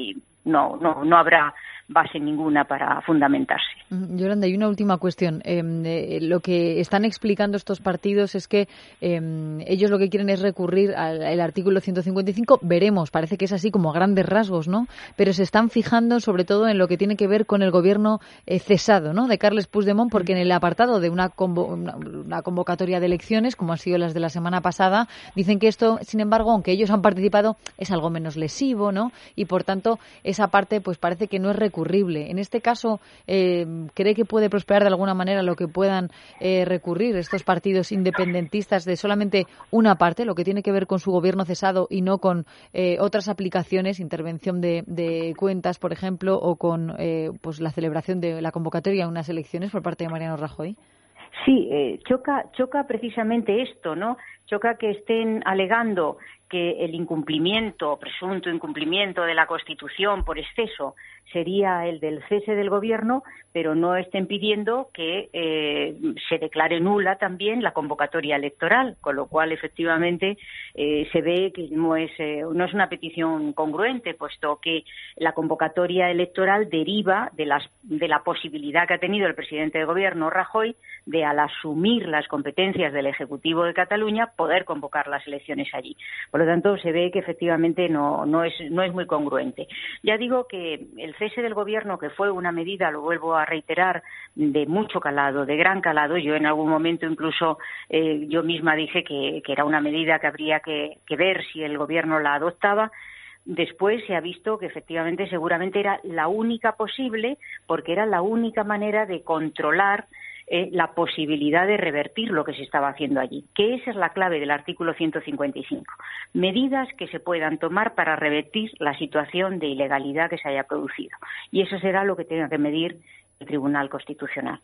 no, no, no habrá base ninguna para fundamentarse. Yolanda, y una última cuestión. Eh, eh, lo que están explicando estos partidos es que eh, ellos lo que quieren es recurrir al, al artículo ciento cincuenta y cinco. Veremos, parece que es así como a grandes rasgos, ¿no? Pero se están fijando sobre todo en lo que tiene que ver con el gobierno eh, cesado, ¿no?, de Carles Puigdemont, porque en el apartado de una, convo una, una convocatoria de elecciones, como han sido las de la semana pasada, dicen que esto, sin embargo, aunque ellos han participado, es algo menos lesivo, ¿no? Y por tanto, esa parte pues parece que no es recurrible. En este caso, eh, ¿cree que puede prosperar de alguna manera lo que puedan eh, recurrir estos partidos independentistas de solamente una parte, lo que tiene que ver con su gobierno cesado y no con eh, otras aplicaciones, intervención de, de cuentas, por ejemplo, o con eh, pues la celebración de la convocatoria a unas elecciones por parte de Mariano Rajoy? Sí, eh, choca, choca precisamente esto, ¿no? Choca que estén alegando que el incumplimiento, presunto incumplimiento de la Constitución por exceso sería el del cese del Gobierno, pero no estén pidiendo que eh, se declare nula también la convocatoria electoral, con lo cual efectivamente eh, se ve que no es, eh, no es una petición congruente, puesto que la convocatoria electoral deriva de, las, de la posibilidad que ha tenido el presidente del Gobierno, Rajoy, de al asumir las competencias del Ejecutivo de Cataluña poder convocar las elecciones allí. Por lo tanto, se ve que efectivamente no, no, es, no es muy congruente. Ya digo que el cese del Gobierno, que fue una medida, lo vuelvo a reiterar, de mucho calado, de gran calado, yo en algún momento incluso eh, yo misma dije que, que era una medida que habría que, que ver si el Gobierno la adoptaba. Después se ha visto que efectivamente seguramente era la única posible, porque era la única manera de controlar Eh, la posibilidad de revertir lo que se estaba haciendo allí, que esa es la clave del artículo ciento cincuenta y cinco. Medidas que se puedan tomar para revertir la situación de ilegalidad que se haya producido. Y eso será lo que tenga que medir el Tribunal Constitucional.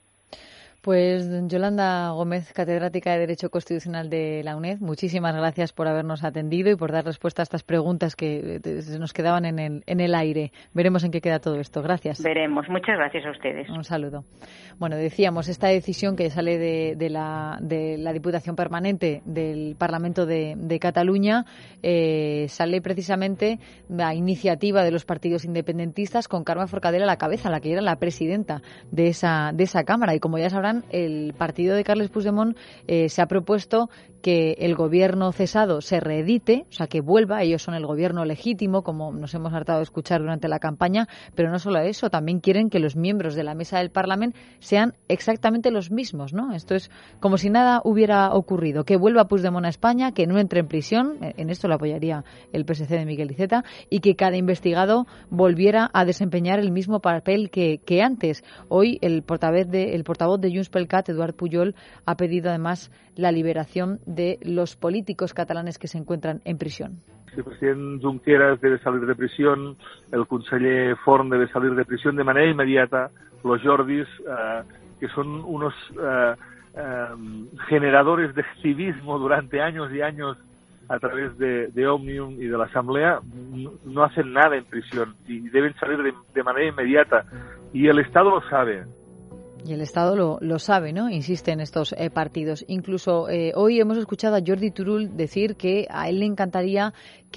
Pues Yolanda Gómez, catedrática de Derecho Constitucional de la UNED, muchísimas gracias por habernos atendido y por dar respuesta a estas preguntas que se nos quedaban en el, en el aire. Veremos en qué queda todo esto. Gracias. Veremos. Muchas gracias a ustedes. Un saludo. Bueno, decíamos, esta decisión que sale de, de, la, de la Diputación Permanente del Parlamento de, de Cataluña eh, sale precisamente la iniciativa de los partidos independentistas con Carme Forcadell a la cabeza, la que era la presidenta de esa, de esa Cámara. Y como ya sabrán, el partido de Carles Puigdemont eh, se ha propuesto que el gobierno cesado se reedite, o sea, que vuelva. Ellos son el gobierno legítimo, como nos hemos hartado de escuchar durante la campaña, pero no solo eso, también quieren que los miembros de la mesa del Parlamento sean exactamente los mismos, ¿no? Esto es como si nada hubiera ocurrido, que vuelva Puigdemont a España, que no entre en prisión, en esto lo apoyaría el P S C de Miquel Iceta, y que cada investigado volviera a desempeñar el mismo papel que, que antes. Hoy el portavoz de, el portavoz de Junts pel Cat, Eduard Pujol, ha pedido además la liberación de los políticos catalanes que se encuentran en prisión. El presidente Junqueras debe salir de prisión, el conseller Forn debe salir de prisión de manera inmediata, los Jordis, eh, que son unos eh, eh, generadores de civismo durante años y años a través de, de Òmnium y de la Asamblea, no, no hacen nada en prisión y deben salir de, de manera inmediata. Y el Estado lo sabe. Y el Estado lo, lo sabe, ¿no? Insisten estos eh, partidos. Incluso eh, hoy hemos escuchado a Jordi Turull decir que a él le encantaría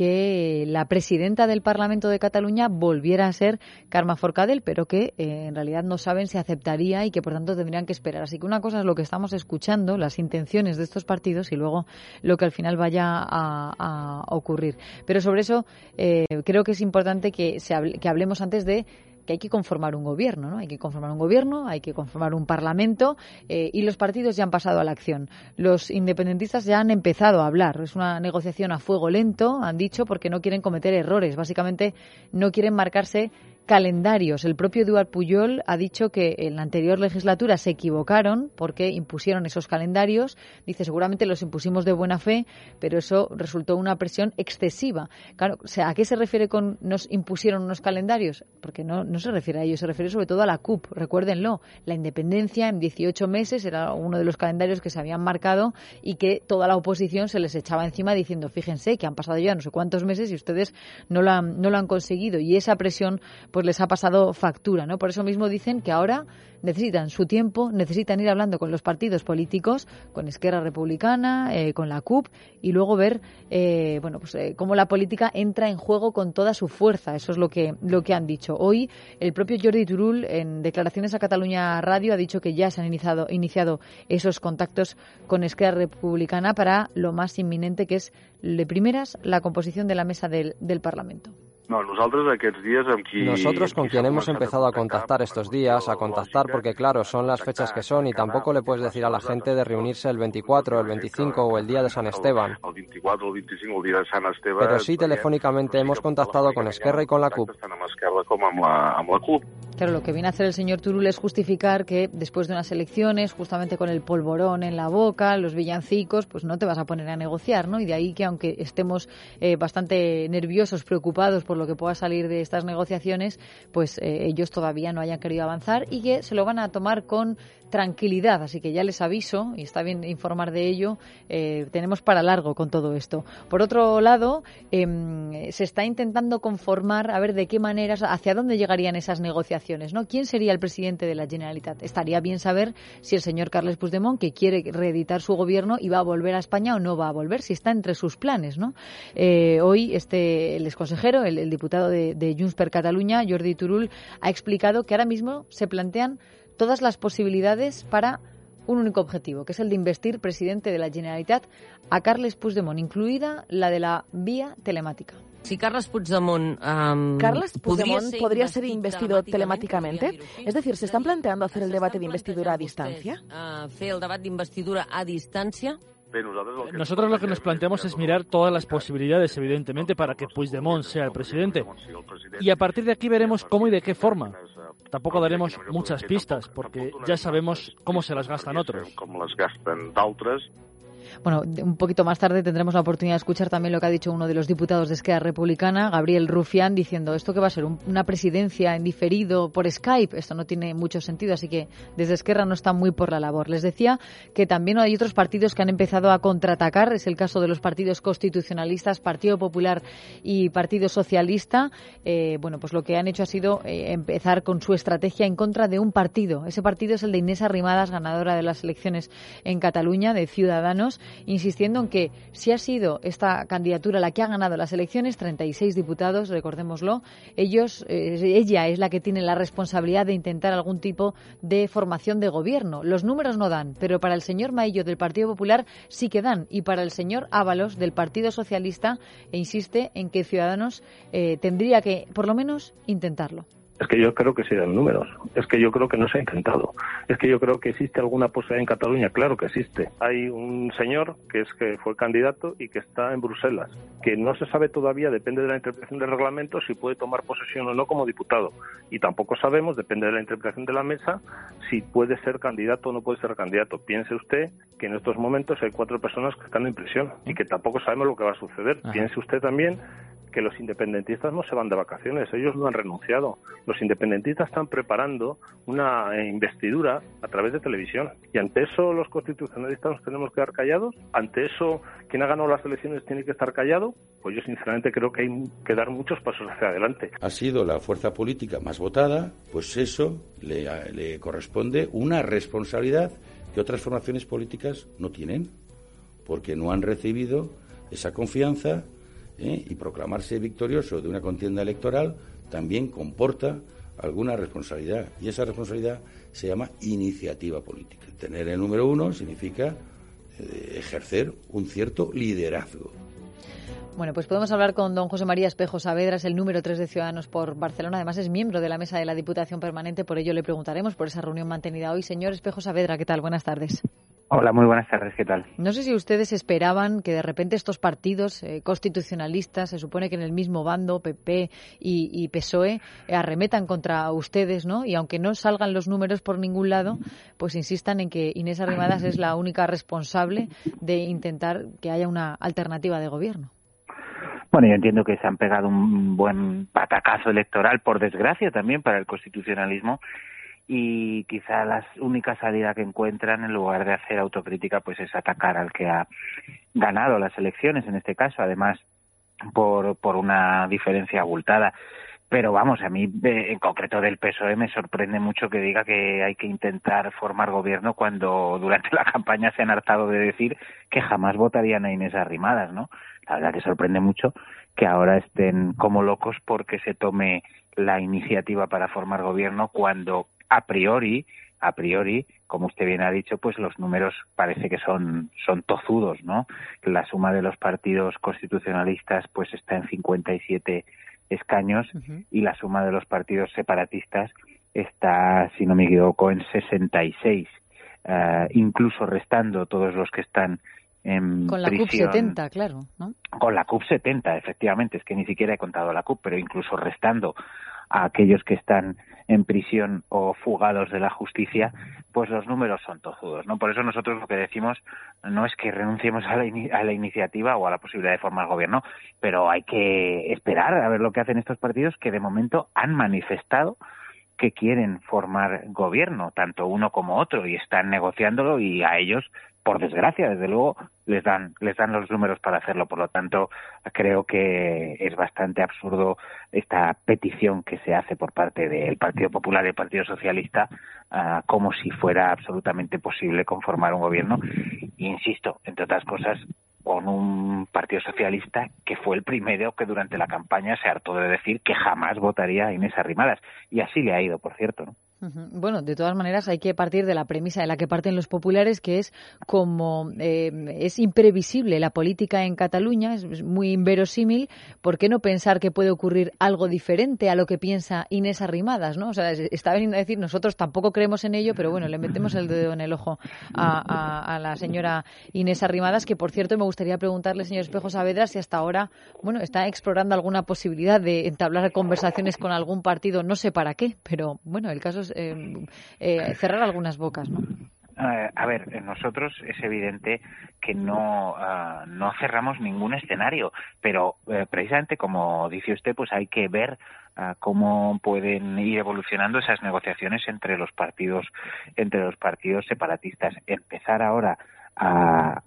que la presidenta del Parlamento de Cataluña volviera a ser Carme Forcadell, pero que eh, en realidad no saben si aceptaría y que por tanto tendrían que esperar. Así que una cosa es lo que estamos escuchando, las intenciones de estos partidos, y luego lo que al final vaya a, a ocurrir. Pero sobre eso eh, creo que es importante que, se hable, que hablemos antes de que hay que conformar un gobierno, ¿no? Hay que conformar un gobierno, hay que conformar un parlamento eh, y los partidos ya han pasado a la acción. Los independentistas ya han empezado a hablar. Es una negociación a fuego lento, han dicho, porque no quieren cometer errores. Básicamente no quieren marcarse calendarios. El propio Eduard Pujol ha dicho que en la anterior legislatura se equivocaron porque impusieron esos calendarios. Dice, seguramente los impusimos de buena fe, pero eso resultó una presión excesiva. Claro, o sea, ¿a qué se refiere con nos impusieron unos calendarios? Porque no, no se refiere a ello, se refiere sobre todo a la C U P. Recuérdenlo, la independencia en dieciocho meses era uno de los calendarios que se habían marcado y que toda la oposición se les echaba encima diciendo, fíjense que han pasado ya no sé cuántos meses y ustedes no lo han, no lo han conseguido. Y esa presión pues les ha pasado factura, ¿no? Por eso mismo dicen que ahora necesitan su tiempo, necesitan ir hablando con los partidos políticos, con Esquerra Republicana, eh, con la C U P, y luego ver eh, bueno, pues, eh, cómo la política entra en juego con toda su fuerza. Eso es lo que, lo que han dicho. Hoy el propio Jordi Turull, en declaraciones a Catalunya Radio, ha dicho que ya se han iniciado, iniciado esos contactos con Esquerra Republicana para lo más inminente, que es, de primeras, la composición de la mesa del, del Parlamento. Nosotros con quien hemos empezado a contactar estos días, a contactar porque claro, son las fechas que son y tampoco le puedes decir a la gente de reunirse el veinticuatro, el veinticinco o el día de San Esteban. Pero sí telefónicamente hemos contactado con Esquerra y con la C U P. Claro, lo que viene a hacer el señor Turull es justificar que después de unas elecciones, justamente con el polvorón en la boca, los villancicos, pues no te vas a poner a negociar, ¿no? Y de ahí que aunque estemos eh, bastante nerviosos, preocupados por lo que pueda salir de estas negociaciones, pues eh, ellos todavía no hayan querido avanzar y que se lo van a tomar con tranquilidad. Así que ya les aviso, y está bien informar de ello, eh, tenemos para largo con todo esto. Por otro lado, eh, se está intentando conformar a ver de qué manera, hacia dónde llegarían esas negociaciones, ¿no? ¿Quién sería el presidente de la Generalitat? Estaría bien saber si el señor Carles Puigdemont, que quiere reeditar su gobierno, iba a volver a España o no va a volver, si está entre sus planes, ¿no? Eh, hoy este el exconsejero, el, el diputado de, de Junts per Catalunya, Jordi Turull, ha explicado que ahora mismo se plantean todas las posibilidades para un único objetivo, que es el de investir presidente de la Generalitat a Carles Puigdemont, incluida la de la vía telemática. Si Carles Puigdemont, um, Carles Puigdemont podría ser investido telemáticamente, es decir, ¿se están planteando hacer el debate de investidura a distancia? Uh, fer el debat d'investidura a distància? Nosotros lo que nos planteamos es mirar todas las posibilidades, evidentemente, para que Puigdemont sea el presidente. Y a partir de aquí veremos cómo y de qué forma. Tampoco daremos muchas pistas, porque ya sabemos cómo se las gastan otros. Bueno, un poquito más tarde tendremos la oportunidad de escuchar también lo que ha dicho uno de los diputados de Esquerra Republicana, Gabriel Rufián, diciendo esto que va a ser un, una presidencia en diferido por Skype. Esto no tiene mucho sentido, así que desde Esquerra no están muy por la labor. Les decía que también hay otros partidos que han empezado a contraatacar. Es el caso de los partidos constitucionalistas, Partido Popular y Partido Socialista. Eh, bueno, pues lo que han hecho ha sido eh, empezar con su estrategia en contra de un partido. Ese partido es el de Inés Arrimadas, ganadora de las elecciones en Cataluña, de Ciudadanos, insistiendo en que si ha sido esta candidatura la que ha ganado las elecciones, treinta y seis diputados, recordémoslo, ellos, eh, ella es la que tiene la responsabilidad de intentar algún tipo de formación de gobierno. Los números no dan, pero para el señor Maillo del Partido Popular sí que dan, y para el señor Ábalos del Partido Socialista, e insiste en que Ciudadanos eh, tendría que, por lo menos, intentarlo. Es que yo creo que sí dan números. Es que yo creo que no se ha intentado. Es que yo creo que existe alguna posibilidad en Cataluña. Claro que existe. Hay un señor que es que fue candidato y que está en Bruselas, que no se sabe todavía, depende de la interpretación del reglamento, si puede tomar posesión o no como diputado. Y tampoco sabemos, depende de la interpretación de la mesa, si puede ser candidato o no puede ser candidato. Piense usted que en estos momentos hay cuatro personas que están en prisión y que tampoco sabemos lo que va a suceder. Ajá. Piense usted también que los independentistas no se van de vacaciones, ellos no han renunciado. Los independentistas están preparando una investidura a través de televisión. Y ante eso los constitucionalistas nos tenemos que quedar callados. Ante eso, quien ha ganado las elecciones tiene que estar callado. Pues yo sinceramente creo que hay que dar muchos pasos hacia adelante. Ha sido la fuerza política más votada, pues eso le, le corresponde una responsabilidad que otras formaciones políticas no tienen, porque no han recibido esa confianza. ¿Eh? Y proclamarse victorioso de una contienda electoral también comporta alguna responsabilidad, y esa responsabilidad se llama iniciativa política. Tener el número uno significa eh, ejercer un cierto liderazgo. Bueno, pues podemos hablar con don José María Espejo Saavedra, es el número tres de Ciudadanos por Barcelona, además es miembro de la mesa de la Diputación Permanente, por ello le preguntaremos por esa reunión mantenida hoy. Señor Espejo Saavedra, ¿qué tal? Buenas tardes. Hola, muy buenas tardes, ¿qué tal? No sé si ustedes esperaban que de repente estos partidos eh, constitucionalistas, se supone que en el mismo bando, P P y, y P S O E, eh, arremetan contra ustedes, ¿no? Y aunque no salgan los números por ningún lado, pues insistan en que Inés Arrimadas es la única responsable de intentar que haya una alternativa de gobierno. Bueno, yo entiendo que se han pegado un buen patacazo electoral, por desgracia también para el constitucionalismo, y quizá la única salida que encuentran, en lugar de hacer autocrítica, pues es atacar al que ha ganado las elecciones, en este caso, además por, por una diferencia abultada. Pero vamos, a mí en concreto del P S O E me sorprende mucho que diga que hay que intentar formar gobierno cuando durante la campaña se han hartado de decir que jamás votarían a Inés Arrimadas, ¿no? La verdad que sorprende mucho que ahora estén como locos porque se tome la iniciativa para formar gobierno cuando a priori, a priori, como usted bien ha dicho, pues los números parece que son son tozudos, ¿no? La suma de los partidos constitucionalistas pues está en cincuenta y siete escaños uh-huh. y la suma de los partidos separatistas está, si no me equivoco, en sesenta y seis, uh, incluso restando todos los que están en con la prisión. C U P setenta, claro, ¿no? Con la C U P setenta, efectivamente, es que ni siquiera he contado la C U P, pero incluso restando a aquellos que están en prisión o fugados de la justicia, pues los números son tozudos, ¿no? Por eso nosotros lo que decimos no es que renunciemos a la, in- a la iniciativa o a la posibilidad de formar gobierno, pero hay que esperar a ver lo que hacen estos partidos que de momento han manifestado que quieren formar gobierno, tanto uno como otro, y están negociándolo, y a ellos, por desgracia, desde luego, les dan les dan los números para hacerlo. Por lo tanto, creo que es bastante absurdo esta petición que se hace por parte del Partido Popular y el Partido Socialista, uh, como si fuera absolutamente posible conformar un gobierno. Insisto, entre otras cosas, con un Partido Socialista que fue el primero que durante la campaña se hartó de decir que jamás votaría a Inés Arrimadas. Y así le ha ido, por cierto, ¿no? Bueno, de todas maneras hay que partir de la premisa de la que parten los populares, que es como eh, es imprevisible la política en Cataluña, es muy inverosímil. ¿Por qué no pensar que puede ocurrir algo diferente a lo que piensa Inés Arrimadas, ¿no? O sea, está veniendo a decir, nosotros tampoco creemos en ello, pero bueno, le metemos el dedo en el ojo a, a, a la señora Inés Arrimadas, que por cierto me gustaría preguntarle, señor Espejo Saavedra, si hasta ahora, bueno, está explorando alguna posibilidad de entablar conversaciones con algún partido, no sé para qué, pero bueno, el caso es Eh, eh, cerrar algunas bocas, ¿no? Uh, a ver, nosotros es evidente que no uh, no cerramos ningún escenario, pero uh, precisamente como dice usted, pues hay que ver uh, cómo pueden ir evolucionando esas negociaciones entre los partidos entre los partidos separatistas. Empezar ahora a,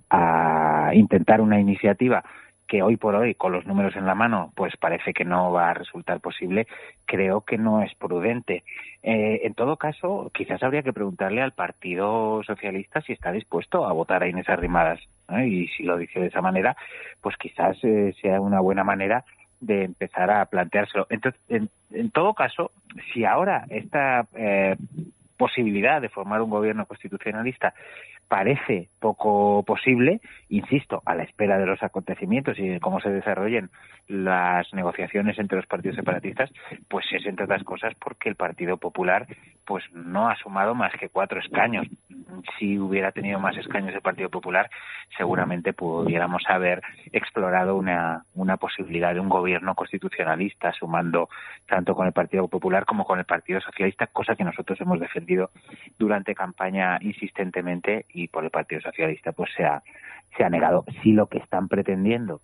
a intentar una iniciativa que hoy por hoy, con los números en la mano, pues parece que no va a resultar posible, creo que no es prudente. Eh, en todo caso, quizás habría que preguntarle al Partido Socialista si está dispuesto a votar a Inés Arrimadas, ¿eh? Y si lo dice de esa manera, pues quizás eh, sea una buena manera de empezar a planteárselo. Entonces, en, en todo caso, si ahora esta eh, posibilidad de formar un gobierno constitucionalista parece poco posible, insisto, a la espera de los acontecimientos y de cómo se desarrollen las negociaciones entre los partidos separatistas, pues es entre otras cosas porque el Partido Popular pues no ha sumado más que cuatro escaños. Si hubiera tenido más escaños el Partido Popular, seguramente pudiéramos haber explorado una, una posibilidad de un gobierno constitucionalista, sumando tanto con el Partido Popular como con el Partido Socialista, cosa que nosotros hemos defendido durante campaña insistentemente, y por el Partido Socialista pues se ha, se ha negado. Si lo que están pretendiendo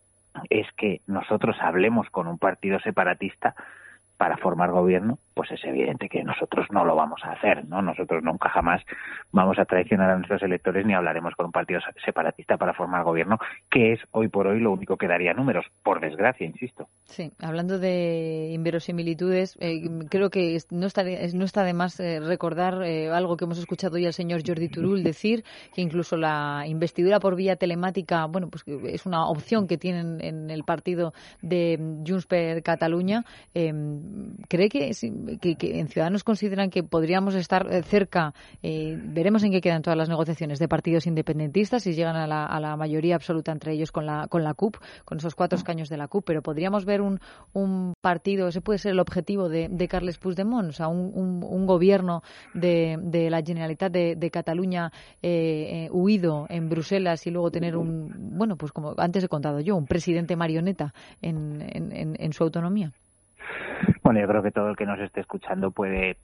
es que nosotros hablemos con un partido separatista para formar gobierno, pues es evidente que nosotros no lo vamos a hacer, ¿no? Nosotros nunca jamás vamos a traicionar a nuestros electores ni hablaremos con un partido separatista para formar gobierno, que es hoy por hoy lo único que daría números, por desgracia, insisto. Sí, hablando de inverosimilitudes, eh, creo que no está de, no está de más eh, recordar eh, algo que hemos escuchado hoy al señor Jordi Turull decir, que incluso la investidura por vía telemática, bueno, pues es una opción que tienen en el partido de Junts per Catalunya. Eh, ¿Cree que, que, que en Ciudadanos consideran que podríamos estar cerca? Eh, veremos en qué quedan todas las negociaciones de partidos independentistas, si llegan a la, a la mayoría absoluta entre ellos con la, con la C U P, con esos cuatro escaños de la C U P, pero podríamos ver un, un partido, ese puede ser el objetivo de, de Carles Puigdemont, o sea, un, un, un gobierno de, de la Generalitat de, de Cataluña eh, eh, huido en Bruselas y luego tener un, bueno, pues como antes he contado yo, un presidente marioneta en, en, en, en su autonomía. Bueno, yo creo que todo el que nos esté escuchando puede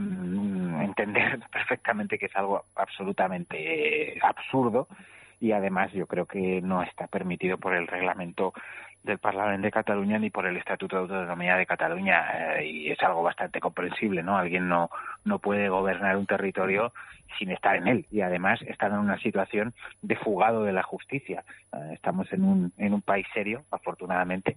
mm, entender perfectamente que es algo absolutamente absurdo, y además yo creo que no está permitido por el reglamento del Parlamento de Cataluña ni por el Estatuto de Autonomía de Cataluña, eh, y es algo bastante comprensible, ¿no? Alguien no no puede gobernar un territorio sin estar en él, y además estar en una situación de fugado de la justicia. Eh, estamos en un en un país serio, afortunadamente,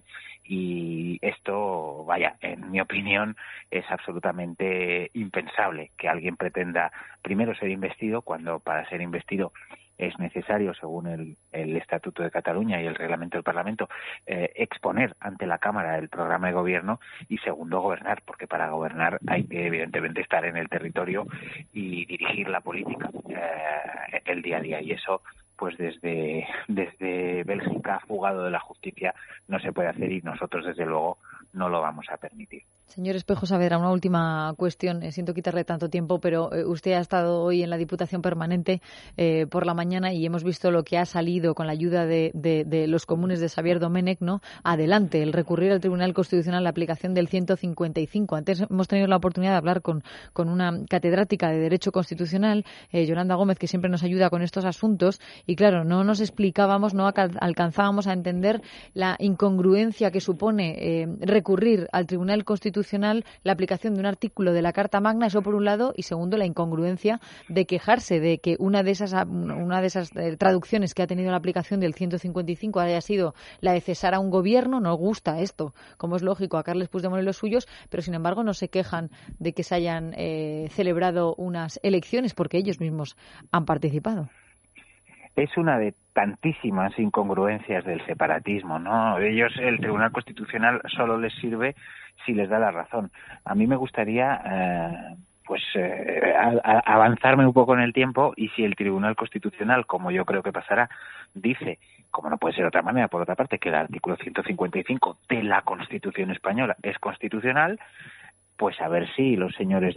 y esto, vaya, en mi opinión, es absolutamente impensable que alguien pretenda primero ser investido cuando para ser investido es necesario, según el, el Estatuto de Cataluña y el Reglamento del Parlamento, eh, exponer ante la Cámara el programa de gobierno, y segundo, gobernar, porque para gobernar hay que evidentemente estar en el territorio y dirigir la política, eh, el día a día, y eso pues desde desde Bélgica, fugado de la justicia, no se puede hacer, y nosotros desde luego no lo vamos a permitir. Señor Espejo Saavedra, una última cuestión. Eh, siento quitarle tanto tiempo, pero eh, usted ha estado hoy en la Diputación Permanente eh, por la mañana y hemos visto lo que ha salido con la ayuda de, de, de los comunes de Xavier Domènech, ¿no? Adelante, el recurrir al Tribunal Constitucional la aplicación del ciento cincuenta y cinco. Antes hemos tenido la oportunidad de hablar con, con una catedrática de Derecho Constitucional, eh, Yolanda Gómez, que siempre nos ayuda con estos asuntos, y claro, no nos explicábamos, no alcanzábamos a entender la incongruencia que supone eh, recurrir al Tribunal Constitucional la aplicación de un artículo de la Carta Magna, eso por un lado, y segundo, la incongruencia de quejarse de que una de esas una de esas eh, traducciones que ha tenido la aplicación del ciento cincuenta y cinco haya sido la de cesar a un gobierno. Nos gusta esto, como es lógico, a Carles Puigdemont y los suyos, pero sin embargo no se quejan de que se hayan eh, celebrado unas elecciones porque ellos mismos han participado. Es una de tantísimas incongruencias del separatismo, ¿no? Ellos, el Tribunal Constitucional solo les sirve si les da la razón. A mí me gustaría eh, pues eh, a, a avanzarme un poco en el tiempo, y si el Tribunal Constitucional, como yo creo que pasará, dice, como no puede ser de otra manera, por otra parte, que el artículo ciento cincuenta y cinco de la Constitución española es constitucional, pues a ver si los señores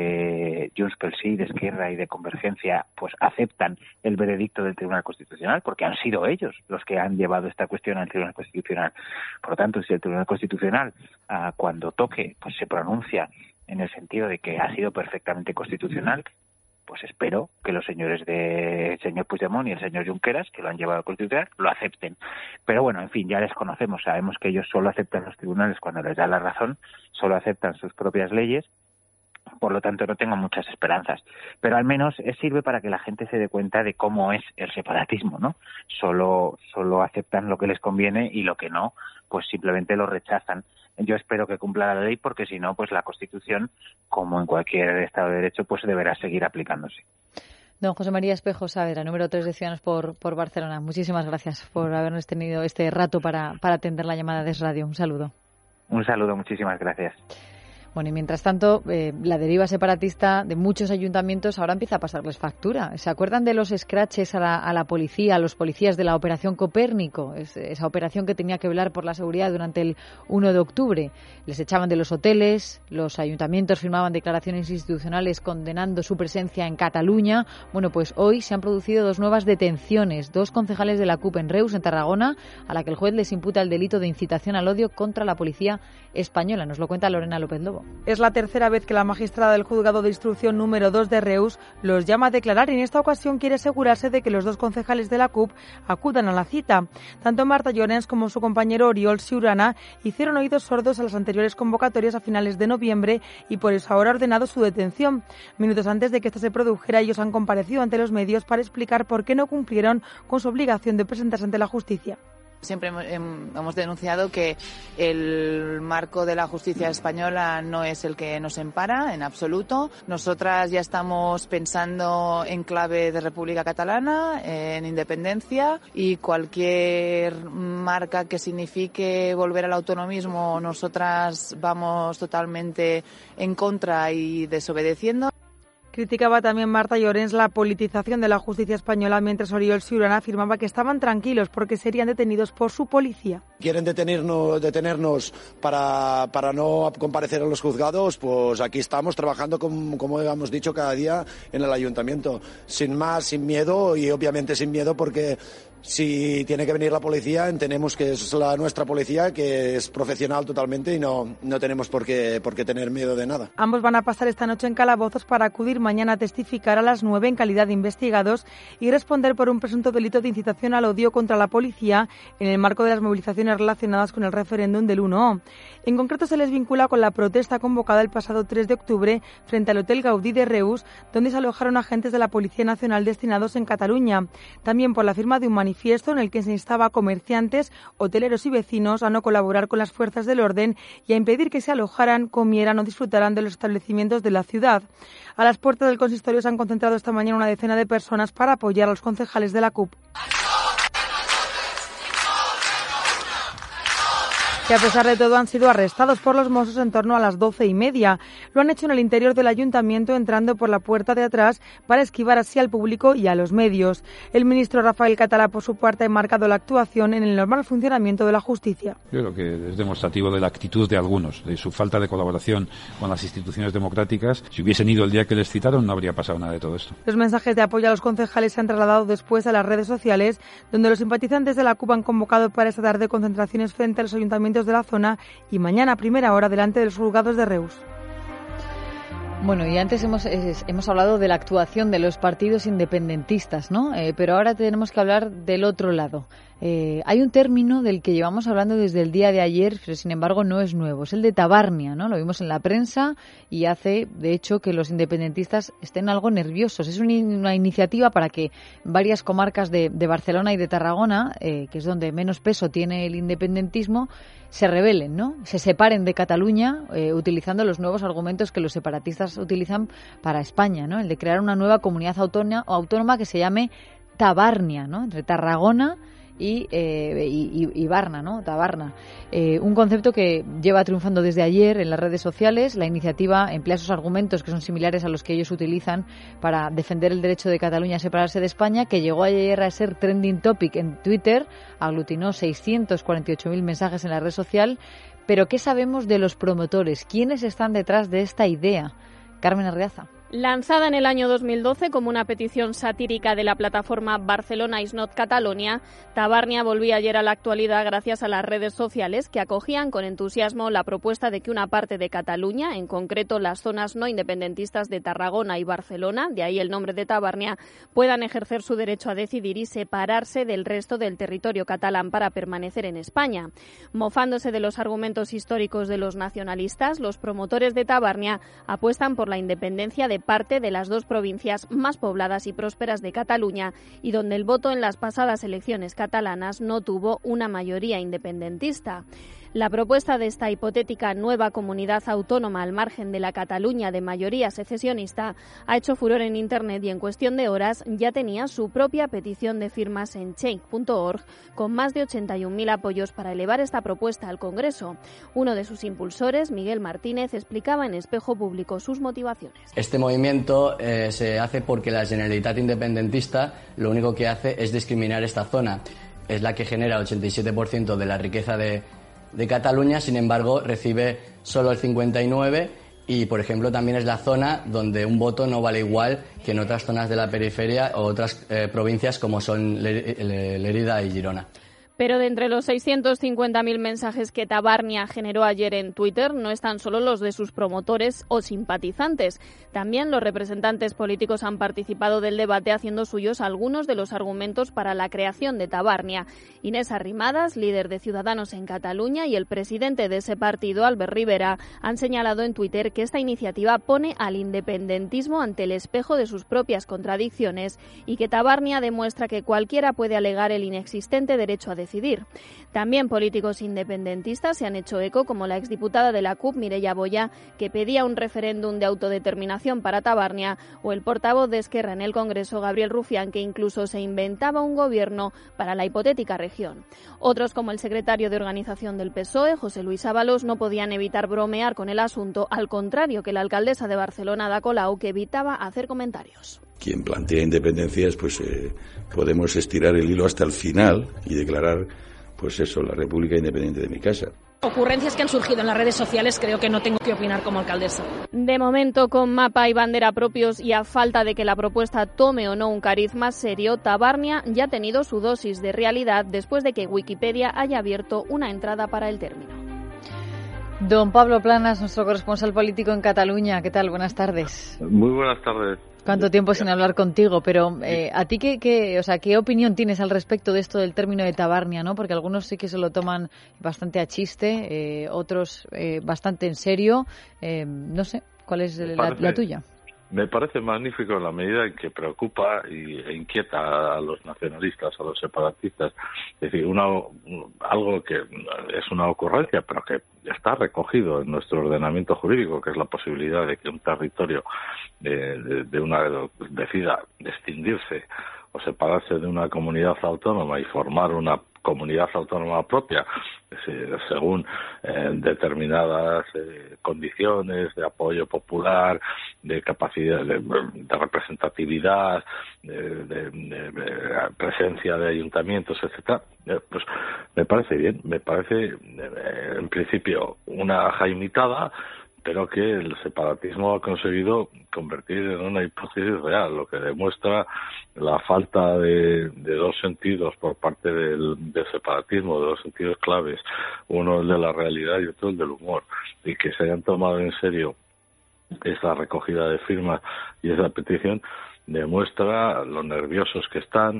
de Junts pel Sí, de Esquerra y de Convergencia pues aceptan el veredicto del Tribunal Constitucional, porque han sido ellos los que han llevado esta cuestión al Tribunal Constitucional. Por lo tanto, si el Tribunal Constitucional uh, cuando toque pues se pronuncia en el sentido de que ha sido perfectamente constitucional, pues espero que los señores de el señor Puigdemont y el señor Junqueras, que lo han llevado al Constitucional, lo acepten. Pero bueno, en fin, ya les conocemos, sabemos que ellos solo aceptan los tribunales cuando les da la razón, solo aceptan sus propias leyes, por lo tanto no tengo muchas esperanzas. Pero al menos sirve para que la gente se dé cuenta de cómo es el separatismo, ¿no? Solo, solo aceptan lo que les conviene y lo que no, pues simplemente lo rechazan. Yo espero que cumpla la ley, porque si no, pues la Constitución, como en cualquier Estado de Derecho, pues deberá seguir aplicándose. Don José María Espejo Saavedra, número tres de Ciudadanos por, por Barcelona. Muchísimas gracias por habernos tenido este rato para, para atender la llamada de Es Radio. Un saludo. Un saludo, muchísimas gracias. Bueno, y mientras tanto, eh, la deriva separatista de muchos ayuntamientos ahora empieza a pasarles factura. ¿Se acuerdan de los scratches a la, a la policía, a los policías de la Operación Copérnico? Es, esa operación que tenía que velar por la seguridad durante el uno de octubre. Les echaban de los hoteles, los ayuntamientos firmaban declaraciones institucionales condenando su presencia en Cataluña. Bueno, pues hoy se han producido dos nuevas detenciones. Dos concejales de la C U P en Reus, en Tarragona, a la que el juez les imputa el delito de incitación al odio contra la policía española. Nos lo cuenta Lorena López Lobo. Es la tercera vez que la magistrada del Juzgado de Instrucción número dos de Reus los llama a declarar, y en esta ocasión quiere asegurarse de que los dos concejales de la C U P acudan a la cita. Tanto Marta Llorens como su compañero Oriol Ciurana hicieron oídos sordos a las anteriores convocatorias a finales de noviembre, y por eso ahora ha ordenado su detención. Minutos antes de que esta se produjera, ellos han comparecido ante los medios para explicar por qué no cumplieron con su obligación de presentarse ante la justicia. Siempre hemos denunciado que el marco de la justicia española no es el que nos empara en absoluto. Nosotras ya estamos pensando en clave de República Catalana, en independencia, y cualquier marca que signifique volver al autonomismo, nosotras vamos totalmente en contra y desobedeciendo. Criticaba también Marta Llorens la politización de la justicia española, mientras Oriol Ciurana afirmaba que estaban tranquilos porque serían detenidos por su policía. Quieren detenernos, detenernos para, para no comparecer a los juzgados, pues aquí estamos trabajando, como, como hemos dicho, cada día en el ayuntamiento. Sin más, sin miedo, y obviamente sin miedo porque Si tiene que venir la policía, entendemos que es la nuestra policía, que es profesional totalmente y no, no tenemos por qué, por qué tener miedo de nada. Ambos van a pasar esta noche en calabozos para acudir mañana a testificar a las nueve en calidad de investigados y responder por un presunto delito de incitación al odio contra la policía en el marco de las movilizaciones relacionadas con el referéndum del uno O. En concreto se les vincula con la protesta convocada el pasado tres de octubre frente al Hotel Gaudí de Reus, donde se alojaron agentes de la Policía Nacional destinados en Cataluña. También por la firma de un manifiesto en el que se instaba a comerciantes, hoteleros y vecinos a no colaborar con las fuerzas del orden y a impedir que se alojaran, comieran o disfrutaran de los establecimientos de la ciudad. A las puertas del consistorio se han concentrado esta mañana una decena de personas para apoyar a los concejales de la C U P. Que a pesar de todo han sido arrestados por los Mossos en torno a las doce y media. Lo han hecho en el interior del ayuntamiento, entrando por la puerta de atrás para esquivar así al público y a los medios. El ministro Rafael Catalá, por su parte, ha enmarcado la actuación en el normal funcionamiento de la justicia. Yo creo que es demostrativo de la actitud de algunos, de su falta de colaboración con las instituciones democráticas. Si hubiesen ido el día que les citaron, no habría pasado nada de todo esto. Los mensajes de apoyo a los concejales se han trasladado después a las redes sociales, donde los simpatizantes de la C U P han convocado para esta tarde concentraciones frente a los ayuntamientos de la zona y mañana a primera hora delante de los juzgados de Reus. Bueno, y antes hemos es, hemos hablado de la actuación de los partidos independentistas, ¿no? Eh, pero ahora tenemos que hablar del otro lado. Eh, hay un término del que llevamos hablando desde el día de ayer, pero sin embargo no es nuevo. Es el de tabarnia, ¿no? Lo vimos en la prensa y hace, de hecho, que los independentistas estén algo nerviosos. Es una, una iniciativa para que varias comarcas de, de Barcelona y de Tarragona, eh, que es donde menos peso tiene el independentismo, se rebelen, ¿no? Se separen de Cataluña eh, utilizando los nuevos argumentos que los separatistas utilizan para España, ¿no? El de crear una nueva comunidad autónoma, autónoma que se llame Tabarnia, ¿no? Entre Tarragona y, eh, y, y Varna, ¿no? Tabarna. Eh, un concepto que lleva triunfando desde ayer en las redes sociales. La iniciativa emplea esos argumentos que son similares a los que ellos utilizan para defender el derecho de Cataluña a separarse de España, que llegó ayer a ser trending topic en Twitter, aglutinó seiscientos cuarenta y ocho mil mensajes en la red social. Pero ¿qué sabemos de los promotores? ¿Quiénes están detrás de esta idea? Carmen Arreaza. Lanzada en el año dos mil doce como una petición satírica de la plataforma Barcelona is not Catalonia, Tabarnia volvía ayer a la actualidad gracias a las redes sociales que acogían con entusiasmo la propuesta de que una parte de Cataluña, en concreto las zonas no independentistas de Tarragona y Barcelona, de ahí el nombre de Tabarnia, puedan ejercer su derecho a decidir y separarse del resto del territorio catalán para permanecer en España. Mofándose de los argumentos históricos de los nacionalistas, los promotores de Tabarnia apuestan por la independencia de parte de las dos provincias más pobladas y prósperas de Cataluña y donde el voto en las pasadas elecciones catalanas no tuvo una mayoría independentista. La propuesta de esta hipotética nueva comunidad autónoma al margen de la Cataluña de mayoría secesionista ha hecho furor en Internet y en cuestión de horas ya tenía su propia petición de firmas en change punto org con más de ochenta y un mil apoyos para elevar esta propuesta al Congreso. Uno de sus impulsores, Miguel Martínez, explicaba en Espejo Público sus motivaciones. Este movimiento eh, se hace porque la Generalitat independentista lo único que hace es discriminar esta zona. Es la que genera el ochenta y siete por ciento de la riqueza de de Cataluña, sin embargo, recibe solo el cincuenta y nueve por ciento y, por ejemplo, también es la zona donde un voto no vale igual que en otras zonas de la periferia o otras eh, provincias como son Lérida y Girona. Pero de entre los seiscientos cincuenta mil mensajes que Tabarnia generó ayer en Twitter, no están solo los de sus promotores o simpatizantes. También los representantes políticos han participado del debate haciendo suyos algunos de los argumentos para la creación de Tabarnia. Inés Arrimadas, líder de Ciudadanos en Cataluña, y el presidente de ese partido, Albert Rivera, han señalado en Twitter que esta iniciativa pone al independentismo ante el espejo de sus propias contradicciones y que Tabarnia demuestra que cualquiera puede alegar el inexistente derecho a decidir. decidir. También políticos independentistas se han hecho eco, como la exdiputada de la C U P, Mireia Boya, que pedía un referéndum de autodeterminación para Tabarnia, o el portavoz de Esquerra en el Congreso, Gabriel Rufián, que incluso se inventaba un gobierno para la hipotética región. Otros, como el secretario de Organización del P S O E, José Luis Ábalos, no podían evitar bromear con el asunto, al contrario que la alcaldesa de Barcelona, Ada Colau, que evitaba hacer comentarios. Quien plantea independencias, pues eh, podemos estirar el hilo hasta el final y declarar, pues eso, la República Independiente de mi casa. Ocurrencias que han surgido en las redes sociales, creo que no tengo que opinar como alcaldesa. De momento, con mapa y bandera propios y a falta de que la propuesta tome o no un cariz más serio, Tabarnia ya ha tenido su dosis de realidad después de que Wikipedia haya abierto una entrada para el término. Don Pablo Planas, nuestro corresponsal político en Cataluña. ¿Qué tal? Buenas tardes. Muy buenas tardes. ¿Cuánto tiempo sin hablar contigo? Pero eh, a ti qué, qué, o sea, ¿qué opinión tienes al respecto de esto del término de Tabarnia, ¿no? Porque algunos sí que se lo toman bastante a chiste, eh, otros eh, bastante en serio. Eh, no sé, ¿cuál es la, parece, la tuya? Me parece magnífico en la medida en que preocupa y, e inquieta a los nacionalistas, a los separatistas. Es decir, una, algo que es una ocurrencia, pero que está recogido en nuestro ordenamiento jurídico, que es la posibilidad de que un territorio de, de, de una decida escindirse o separarse de una comunidad autónoma y formar una comunidad autónoma propia según eh, determinadas eh, condiciones de apoyo popular, de capacidad de, de representatividad, de, de, de, de presencia de ayuntamientos, etcétera. Eh, pues me parece bien, me parece eh, en principio una jaimitada, pero que el separatismo ha conseguido convertir en una hipótesis real, lo que demuestra la falta de, de dos sentidos por parte del, del separatismo, de dos sentidos claves, uno el de la realidad y otro el del humor, y que se hayan tomado en serio esa recogida de firmas y esa petición demuestra lo nerviosos que están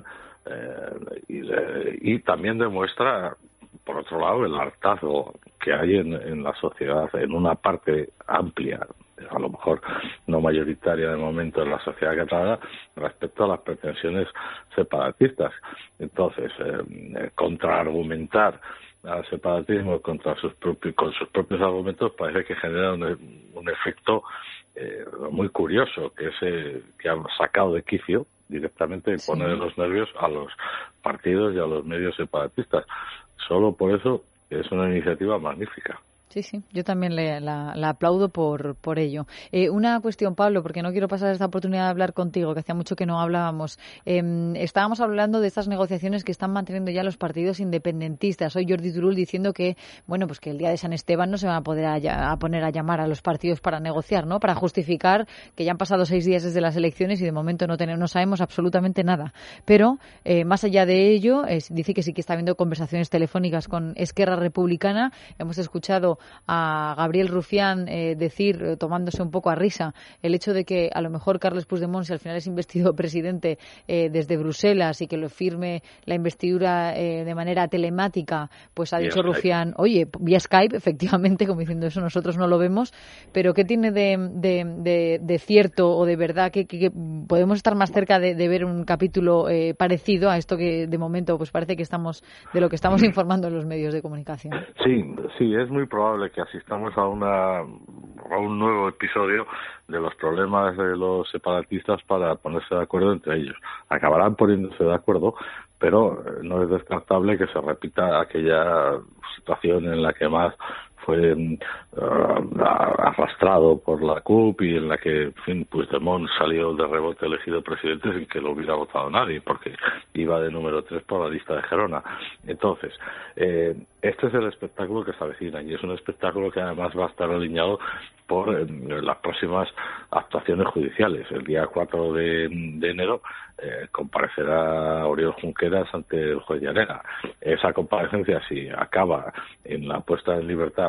eh, y, de, y también demuestra, por otro lado, el hartazgo que hay en, en la sociedad, en una parte amplia, a lo mejor no mayoritaria de momento en la sociedad catalana, respecto a las pretensiones separatistas. Entonces, eh, contraargumentar al separatismo contra sus propios, con sus propios argumentos parece que genera un, un efecto eh, muy curioso, que es eh, que han sacado de quicio directamente y poner sí. los nervios a los partidos y a los medios separatistas. Solo por eso es una iniciativa magnífica. Sí, sí, yo también le, la, la aplaudo por, por ello. Eh, una cuestión, Pablo, porque no quiero pasar esta oportunidad de hablar contigo, que hacía mucho que no hablábamos. Eh, estábamos hablando de estas negociaciones que están manteniendo ya los partidos independentistas. Hoy Jordi Turull diciendo que, bueno, pues que el día de San Esteban no se van a poder a, a poner a llamar a los partidos para negociar, ¿no? Para justificar que ya han pasado seis días desde las elecciones y de momento no tenemos, no sabemos absolutamente nada. Pero, eh, más allá de ello, eh, dice que sí que está habiendo conversaciones telefónicas con Esquerra Republicana. Hemos escuchado a Gabriel Rufián eh, decir, eh, tomándose un poco a risa, el hecho de que a lo mejor Carles Puigdemont, si al final es investido presidente eh, desde Bruselas y que lo firme la investidura eh, de manera telemática, pues ha dicho Rufián, oye, vía Skype, efectivamente, como diciendo eso nosotros no lo vemos, pero ¿qué tiene de, de, de, de cierto o de verdad que, que, que podemos estar más cerca de, de ver un capítulo eh, parecido a esto que de momento pues parece que estamos, de lo que estamos informando en los medios de comunicación? Sí, sí, es muy probable que asistamos a una a un nuevo episodio de los problemas de los separatistas para ponerse de acuerdo entre ellos. Acabarán poniéndose de acuerdo, pero no es descartable que se repita aquella situación en la que más fue uh, arrastrado por la C U P y en la que, en fin, Puigdemont salió de rebote elegido presidente sin que lo hubiera votado nadie, porque iba de número tres por la lista de Gerona. Entonces, eh, este es el espectáculo que se avecina y es un espectáculo que además va a estar alineado por eh, las próximas actuaciones judiciales. El día cuatro de, de enero eh, comparecerá Oriol Junqueras ante el juez Llarena. Esa comparecencia, si acaba en la puesta en libertad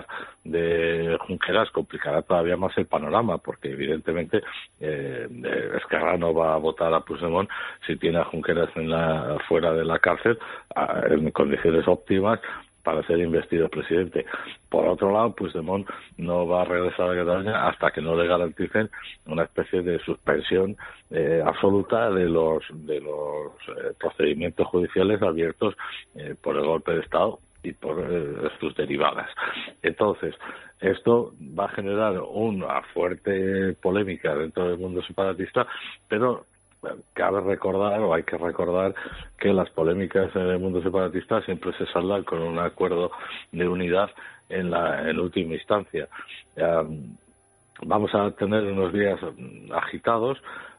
de Junqueras, complicará todavía más el panorama, porque evidentemente eh, Esquerra no va a votar a Puigdemont si tiene a Junqueras en la, fuera de la cárcel a, en condiciones óptimas para ser investido presidente. Por otro lado, Puigdemont no va a regresar a Cataluña hasta que no le garanticen una especie de suspensión eh, absoluta de los de los eh, procedimientos judiciales abiertos eh, por el golpe de Estado y por eh, sus derivadas. Entonces, esto va a generar una fuerte polémica dentro del mundo separatista, pero cabe recordar, o hay que recordar, que las polémicas en el mundo separatista siempre se saldan con un acuerdo de unidad en la en última instancia. Um, vamos a tener unos días agitados.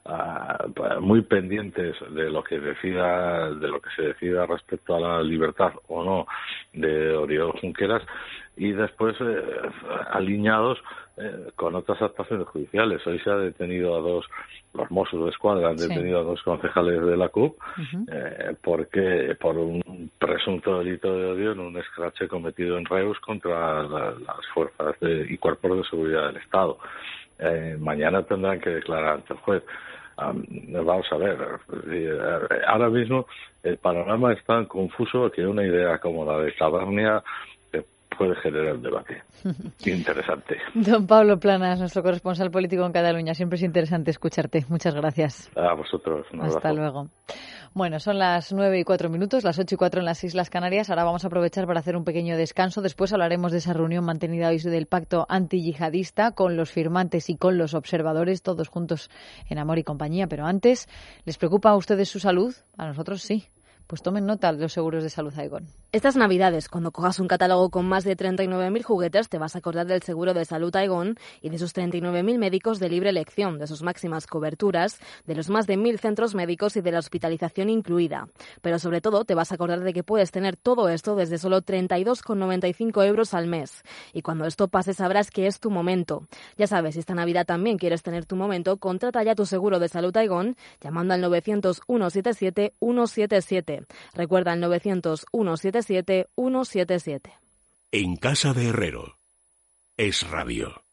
uh, muy pendientes de lo que decida, de lo que se decida respecto a la libertad o no de Oriol Junqueras, y después eh, alineados eh, con otras actuaciones judiciales. Hoy se ha detenido a dos, los Mossos de Escuadra han detenido sí. a dos concejales de la C U P uh-huh. eh, porque por un presunto delito de odio en un escrache cometido en Reus contra la, las fuerzas de, y cuerpos de seguridad del Estado. Eh, mañana tendrán que declarar ante el juez. Um, vamos a ver, ahora mismo el panorama es tan confuso que una idea como la de Tabernia puede generar un debate interesante. Don Pablo Planas, nuestro corresponsal político en Cataluña, siempre es interesante escucharte. Muchas gracias. A vosotros. Un abrazo. Hasta luego. Bueno, son las nueve y cuatro minutos, las ocho y cuatro en las Islas Canarias. Ahora vamos a aprovechar para hacer un pequeño descanso. Después hablaremos de esa reunión mantenida hoy del pacto antiyihadista con los firmantes y con los observadores, todos juntos en Amor y Compañía. Pero antes, ¿les preocupa a ustedes su salud? A nosotros sí. Pues tomen nota de los seguros de salud Aegon. Estas Navidades, cuando cojas un catálogo con más de treinta y nueve mil juguetes, te vas a acordar del seguro de salud Aegon y de sus treinta y nueve mil médicos de libre elección, de sus máximas coberturas, de los más de mil centros médicos y de la hospitalización incluida. Pero sobre todo, te vas a acordar de que puedes tener todo esto desde solo treinta y dos con noventa y cinco euros al mes. Y cuando esto pase, sabrás que es tu momento. Ya sabes, si esta Navidad también quieres tener tu momento, contrata ya tu seguro de salud Aegon llamando al novecientos, ciento setenta y siete, ciento setenta y siete. Recuerda el novecientos, ciento setenta y siete, ciento setenta y siete. En casa de Herrero es radio.